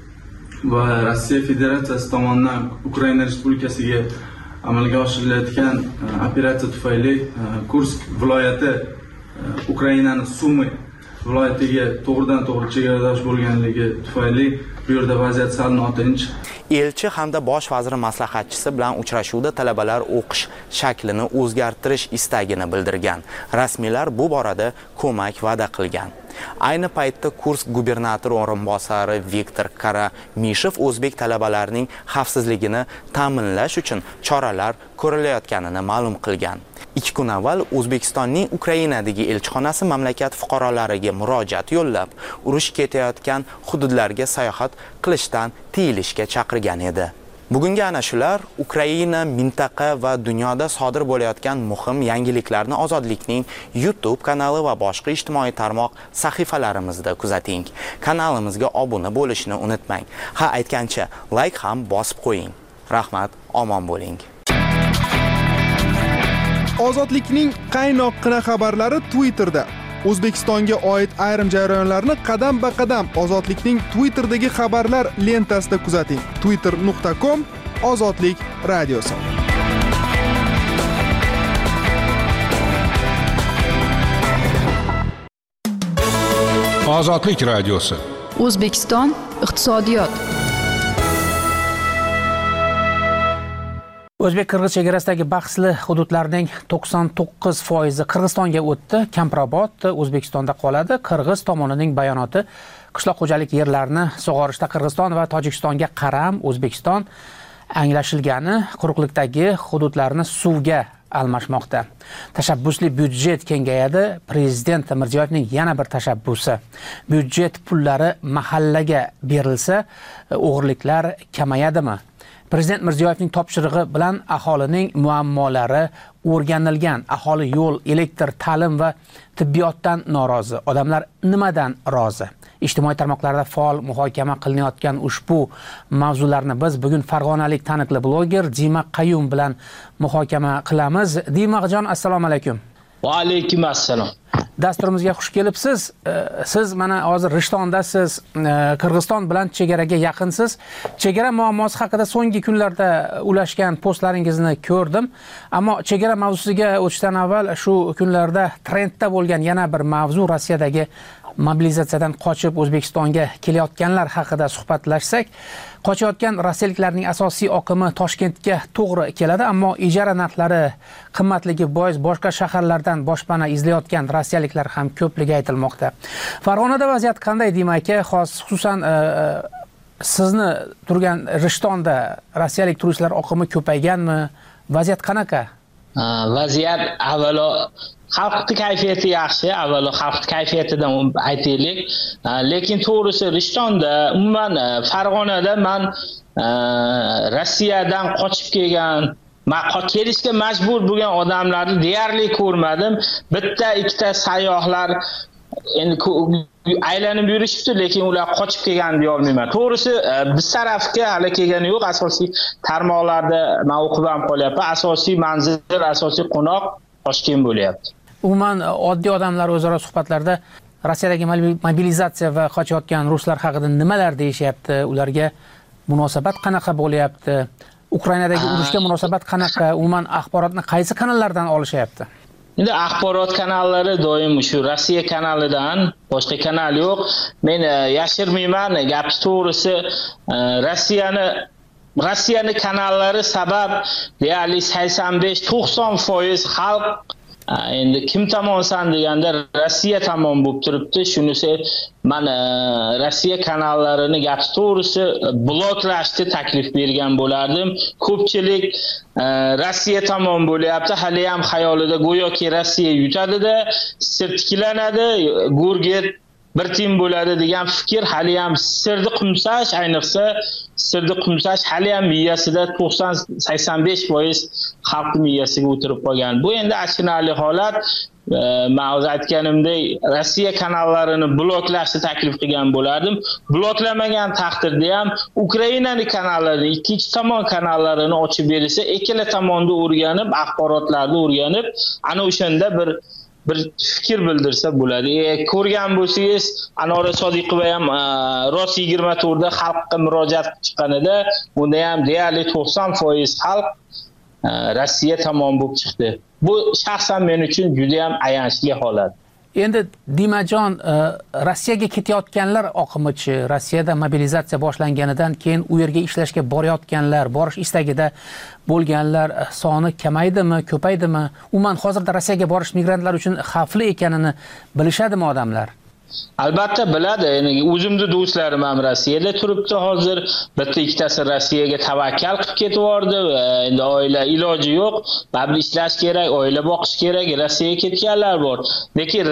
Va Rossiya Federatsiyasi tomonidan Ukraina Respublikasiga amalga oshirilayotgan operatsiya tufayli Kursk viloyati Ukrainaning Sumy viloyatiga to'g'ridan-to'g'ri chegaradosh bo'lganligi tufayli bu yerda vaziyat sal notinch. Elchi hamda bosh vazir maslahatchisi bilan uchrashuvda talabalar o'qish shaklini o'zgartirish istagini bildirgan. Rasmiylar bu borada ko'mak va'da qilgan. Ayni paytda Kursk gubernatori o'rinbosari Viktor Karamishev o'zbek talabalarining xavfsizligini ta'minlash uchun choralar ko'rilayotganini ma'lum qilgan. 2 kun avval O'zbekistonning Ukrainadagi elchixonasi mamlakat fuqarolariga murojaat yo'llab, urush ketayotgan hududlarga sayohat qilishdan tiyilishga chaqirgan edi. Bugungi ana shular Ukraina, mintaqa va dunyoda sodir bo'layotgan muhim yangiliklarni Ozodlikning YouTube kanali va boshqa ijtimoiy tarmoq sahifalarimizda kuzating. Kanalimizga obuna bo'lishni unutmang. Ha, aytgancha, like ham bosib qo'ying. Rahmat, omon bo'ling. Ozodlikning qaynoqqina xabarlari Twitterda. O'zbekistonga oid ayrim jarayonlarni qadam-ba-qadam Ozodlikning Twitterdagi xabarlar lentasida kuzating. twitter.com/ozodlik radiosi. Ozodlik radiosi. O'zbekiston iqtisodiyot. O'zbek-qirg'iz chegarasidagi bahsli hududlarning 99% Qirg'izistonga o'tdi. Kamprobod O'zbekistonda qoladi. Qirg'iz tomonining bayonoti qishloq xo'jalik yerlarini sug'orishda Qirg'iziston va Tojikistonga qaram, O'zbekiston anglashilgani quruqlikdagi hududlarni suvga almashmoqda. Tashabbusli byudjet kengayadi. Prezident Mirziyoyevning yana bir tashabbusi. Byudjet pullari mahallaga berilsa, o'g'irliklar kamayadimi? Prezident Mirziyoyevning topshirig'i bilan aholining muammolari o'rganilgan. Aholi yo'l, elektr, ta'lim va tibbiyotdan norozi. Odamlar nimadan rozi? Ijtimoiy tarmoqlarda faol muhokama qilinayotgan ushbu mavzularni biz bugun farg'onalik taniqli bloger Dima Qayum bilan muhokama qilamiz. Dimajon, assalomu alaykum. Va alaykum assalom. Dasturimizga xush kelibsiz. Siz mana hozir Rishtondasiz, Qirg'iziston bilan chegaraga yaqinsiz. Chegara muammosi haqida so'nggi kunlarda ulashgan postlaringizni ko'rdim. Ammo chegara mavzusiga o'tishdan avval shu kunlarda trendda bo'lgan yana bir mavzu Rossiyadagi mobilizatsiyadan qochib O'zbekistonga kelayotganlar haqida suhbatlashsak, qochayotgan rossiyaliklarning asosiy oqimi Toshkentga to'g'ri keladi, ammo ijara narxlari qimmatligi bois boshqa shaharlardan boshpana izlayotgan rossiyaliklar ham ko'pligi aytilmoqda. Farg'onada vaziyat qanday, Dima aka? Xususan sizni turgan Rishtonda rossiyalik turistlar oqimi ko'payganmi? Vaziyat qanaqa? Vaziyat avvalo xalqning kayfiyati yaxshi, avvalo xalqning kayfiyatidan aytaylik. Lekin to'g'risi Rishtonda, umuman Farg'onada men Rossiyadan qochib kelgan, kelishga majbur bo'lgan odamlarni deyarli ko'rmadim. Bitta ikkita sayyohlar endi aylanib yurishibdi, lekin ular qochib kelgan deya olmayman. To'g'risi biz tarafga hali kelgani yo'q. Asosiy tarmoqlarda men o'qib ham qolyapman. Asosiy manzil, asosiy qo'noq Toshkent bo'lyapti. Umuman oddiy odamlar o'zaro suhbatlarda Rossiyadagi mobilizatsiya va qochayotgan ruslar haqida nimalar deyishyapti? Ularga munosabat qanaqa bo'lyapti? Ukrainadagi urushga munosabat qanaqa? Umuman axborotni qaysi kanallardan olishyapti? Endi axborot kanallari doim shu Rossiya kanalidan, boshqa kanal yo'q. Men yashirmayman, gap to'g'risi Rossiyani kanallari sabab deyarli 85-90% xalq endi kim tomonsan deganda Rossiya tomon bo'lib turibdi. Shunisi men Rossiya kanallarini gap to'g'risi bloklashni taklif bergan bo'lardim. Ko'pchilik Rossiya tomon bo'lyapti. Hali ham xayolida go'yoki Rossiya yutadi-da, sirtiklanadi, Gurget bir tim bo'ladi degan fikr hali ham sirni qumsash, ayniqsa sirni qumsash hali ham miyasida 90-85% xalq miyasiga o'tirib qolgan. Bu endi achinarli holat. Men o'z aytganimdek Rossiya kanallarini bloklashni taklif qilgan bo'lardim. Bloklamagan taqdirda ham Ukrainaning kanallari, ikkinchi tomon kanallarini ochib berilsa, ikkala tomonni o'rganib, axborotlarni o'rganib, ana o'shanda bir fikr bildirsa bo'ladi. Ko'rgan bo'lsangiz, Anora Sodiqova ham Ross 24 da xalqqa murojaat chiqqanida, unda ham deyarli 90% xalq Rossiya tomon bo'lib chiqdi. Bu shaxsan men uchun juda ham ayanchli holat. Endi Dimajon, Rossiyaga ketayotganlar oqimichi, Rossiyada mobilizatsiya boshlanganidan keyin u yerga ishlashga borayotganlar, borish istagida bo'lganlar soni kamaydimi, ko'paydimi? Umuman hozirda Rossiyaga borish migrantlar uchun xavfli ekanini bilishadimi odamlar? Albatta biladi. Ya'ni o'zimning do'stlarim ham Rossiyada turibdi hozir. Bitta ikkitasi Rossiyaga tavakkal qilib ketib yordi. Endi oila iloji yo'q. Babli ishlash kerak, oila boqish kerak. Rossiyaga ketganlar bor. Lekin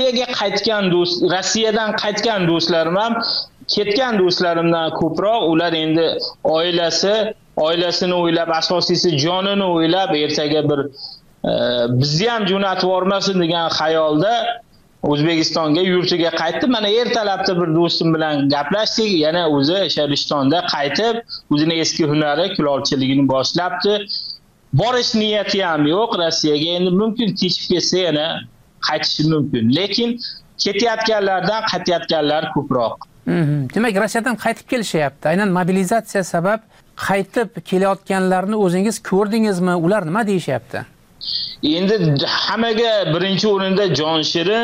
Rossiyadan qaytgan do'stlarim ham ketgan do'stlarimdan ko'proq ular endi oilasini o'ylab, asosiysi jonini o'ylab, ertaga bir bizni ham jo'natib yormasin degan xayolda O'zbekistonga yurtiga qaytdi. Mana ertalabda bir do'stim bilan gaplashdik. Yana o'zi o'sha Rishtonda qaytib, o'zini eski hunari kulolchiligini boshlabdi. Borish niyati ham yo'q Rossiyaga. Endi mumkin kechib ketsa yana qaytishi mumkin. Lekin ketayotganlardan qaytayotganlar ko'proq. Demak, Rossiyadan qaytib kelishyapti. Aynan mobilizatsiya sabab qaytib kelayotganlarni o'zingiz ko'rdingizmi? Ular nima deyishyapti? Endi hammaga birinchi o'rinda Jon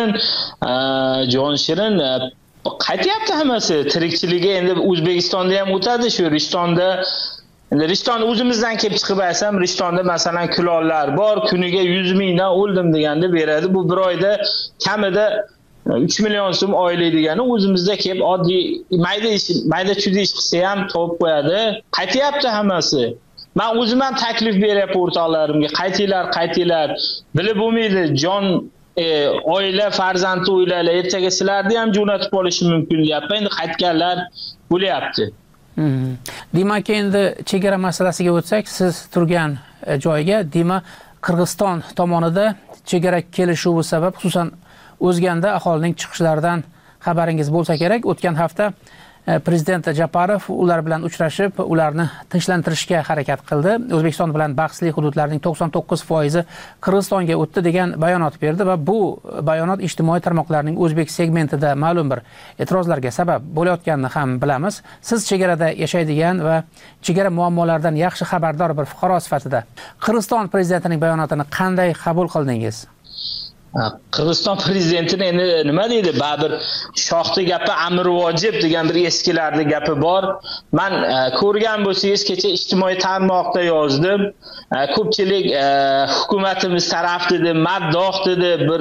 Shirin qaytyapti hammasi. Tirikchiligi endi O'zbekistonda ham o'tadi, shu Rishtonda Endi Rishton o'zimizdan kelib chiqib aytsam, Rishtonda masalan kulollar bor, kuniga 100 mingdan o'ldim deganda beradi. Bu bir oyda kamida 3 million so'm oylik degani o'zimizda kelib oddiy mayda-chuyda ish qilsa ham topib qo'yadi. Qaytyapti hammasi. Men o'zim ham taklif beryapman o'rtoqlarimga, qaytinglar. Bilib bo'lmaydi, jon oila farzandni o'ylaylar, ertaga sizlarni ham jo'natib olishi mumkin deyapman. Endi qaytganlar bo'lyapti. Demak, endi chegara masalasiga o'tsak, siz turgan joyga, demak, Qirg'iziston tomonida chegara kelishuvi sabab, xususan o'zganda aholining chiqishlaridan xabaringiz bo'lsa kerak. O'tgan hafta Prezident Japarov ular bilan uchrashib, ularni tinchlantirishga harakat qildi. O'zbekiston bilan bahsli hududlarning 99% Qirg'izistonga o'tdi degan bayonot berdi va bu bayonot ijtimoiy tarmoqlarning o'zbek segmentida ma'lum bir e'tirozlarga sabab bo'layotganini ham bilamiz. Siz chegarada yashaydigan va chegara muammolaridan yaxshi xabardor bir fuqaro sifatida Qirg'iziston prezidentining bayonotini qanday qabul qildingiz? Qirg'iziston prezidentining endi nima deydi? Baribir shohning gapi amr vojib degan bir eskilarning gapi bor. Men ko'rgan bo'lsangiz, kecha ijtimoiy tarmoqda yozdim. Ko'pchilik hukumatimiz taraf dedi, maddoh dedi, bir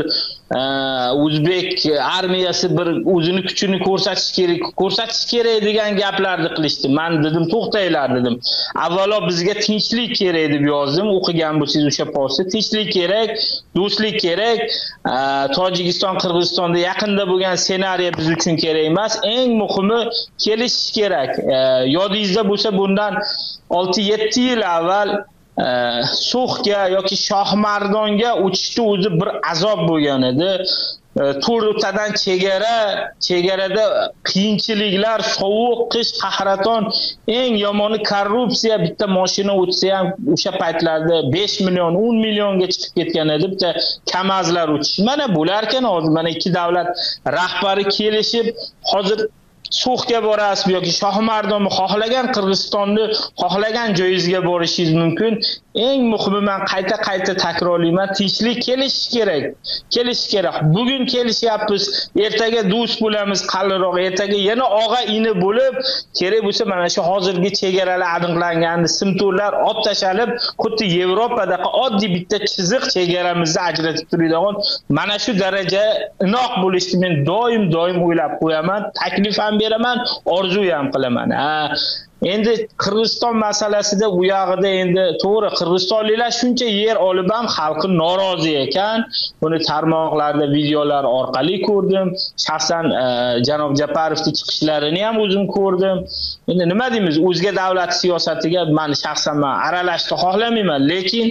o'zbek armiyasi bir o'zini kuchini ko'rsatish kerak degan gaplarni qilishdi. Men dedim, to'xtanglar dedim. Avvalo bizga tinchlik kerak deb yozdim. O'qigan bo'lsangiz o'sha postda tinchlik kerak, do'stlik kerak. Tojikiston, Qirg'izistonda yaqinda bo'lgan ssenariy biz uchun kerak emas. Eng muhimi kelishish kerak. Yodingizda bo'lsa, bundan 6-7 yil avval So'xga yoki Shohmardonga o'tishni o'zi bir azob bo'lgan edi. To'rttadan chegarada qiyinchiliklar, sovuq, qish, qahraton, eng yomoni korrupsiya. Bitta mashina o'tsa ham o'sha paytlarda 5 million, 10 millionga chiqib ketgan edi bitta Kamazlar o'tish. Mana bo'lar ekan hozir mana ikki davlat rahbari kelishib hozir So'xga borasiz yoki Shohmardonni xohlagan Qirg'izistonni xohlagan joyingizga borishingiz mumkin. Eng muhimi men qayta takrorlayman, tinchlik kelish kerak. Bugun kelishyapmiz, ertaga do'st bo'lamiz, qalinroq, ertaga yana og'a-ini bo'lib, kerak bo'lsa mana shu hozirgi chegaralar aniqlangan simtorlar olib tashalib, xuddi Yevropadagi oddiy bitta chiziq chegaramizni ajratib turadigan mana shu daraja inoq bo'lishni men doim o'ylab qo'yaman, taklif ham beraman, orzu ham qilaman. Endi Qirg'iziston masalasida u yog'ida endi to'g'ri qirg'izistonliklar shuncha yer olib ham xalqi norozi ekan. Buni tarmoqlarda videolar orqali ko'rdim. Shaxsan janob Japarovning chiqishlarini ham o'zim ko'rdim. Endi nima deymiz? O'zga davlat siyosatiga men shaxsan aralashishni xohlamayman, lekin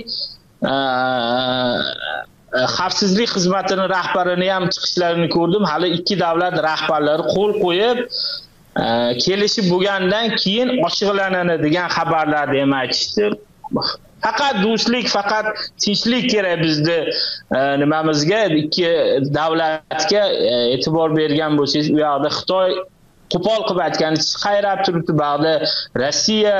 xavfsizlik xizmatining rahbarini ham chiqishlarini ko'rdim. Hali ikki davlat rahbarlari qo'l qo'yib kelishib bo'lgandan keyin ochiqlanadi degan xabarlarni ham aytishdi. Faqat do'stlik, faqat tinchlik kerak bizda nimamizga, ikki davlatga e'tibor bergan bo'lsangiz, u yoqda Xitoy qo'pol qilib aytganicha qayrab turibdi, ba'da Rossiya,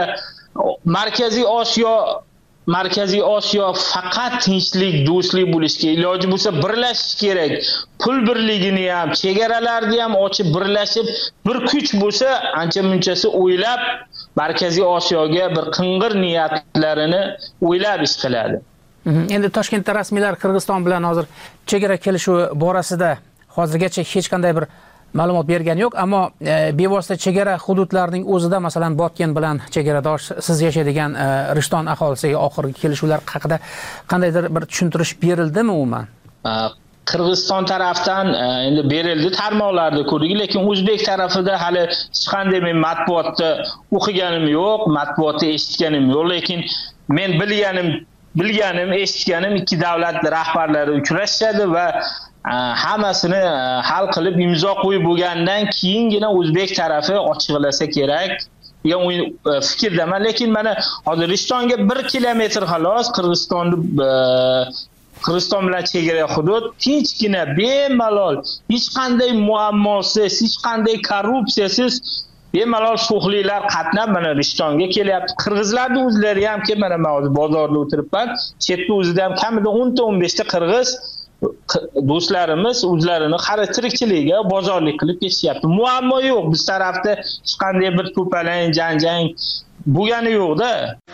Markaziy Osiyo faqat tinchlik, do'stlik bo'lishga, iloji bo'lsa birlashish kerak. Pul birligini ham, chegaralarni ham ochib birlashib, bir kuch bo'lsa, ancha-munchasi o'ylab Markaziy Osiyoga bir qing'ir niyatlarini o'ylab ish qiladi. Endi Toshkentda rasmiylar Qirg'iziston bilan hozir chegara kelishuvi borasida hozirgacha hech qanday bir ma'lumot bergani yo'q, ammo bevosita chegara hududlarining o'zida, masalan, Botken bilan chegaradosh siz yashaydigan Rishton aholisiga oxirgi kelishuvlar haqida qandaydir bir tushuntirish berildimi umuman? Qirg'iziston tarafdan endi berildi, tarmoqlarda ko'rdik, lekin o'zbek tarafida hali hech qanday men matbuotda o'qiganim yo'q, matbuotda eshitganim yo'q, lekin men bilganim, eshitganim ikki davlat rahbarlari uchrashadi va hammasini hal qilib imzo qo'yib bo'lgandan keyingina o'zbek tarafi ochiqlasa kerak degan fikrdaman. Lekin mana hozir Rishtonga 1 kilometr xolos Qirg'iziston bilan chegara hudud tinchgina, bemalol, hech qanday muammosiz, hech qanday korrupsiyasiz bemalol so'xliklar qatnab mana Rishtonga kelyapti. Qirg'izlarning o'zlari ham ki mana men hozir bozorda o'tiribman, chetda o'zida ham kamida 10-15 ta qirg'iz do'stlarimiz o'zlarini tirikchiligiga bozorlik qilib ketishyapti. Muammo yo'q. Biz tarafda hech qanday bir to'palang, janjang bo'lgani yo'q-da.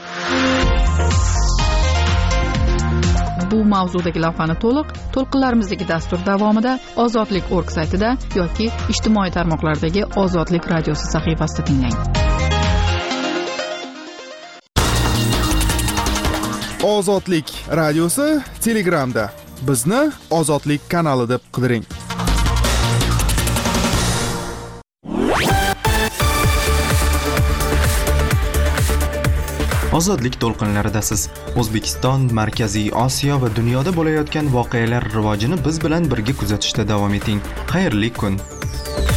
Bu mavzudagi lavhani to'lqinlarimizdagi dastur davomida ozodlik.org saytida yoki ijtimoiy tarmoqlardagi Ozodlik radiosi sahifasida tinglang. Ozodlik radiosi Telegramda. Bizni Ozodlik kanali deb qidiring. Ozodlik to'lqinlaridasiz. O'zbekiston, Markaziy Osiyo va dunyoda bo'layotgan voqealar rivojini biz bilan birga kuzatishda davom eting. Xayrli kun.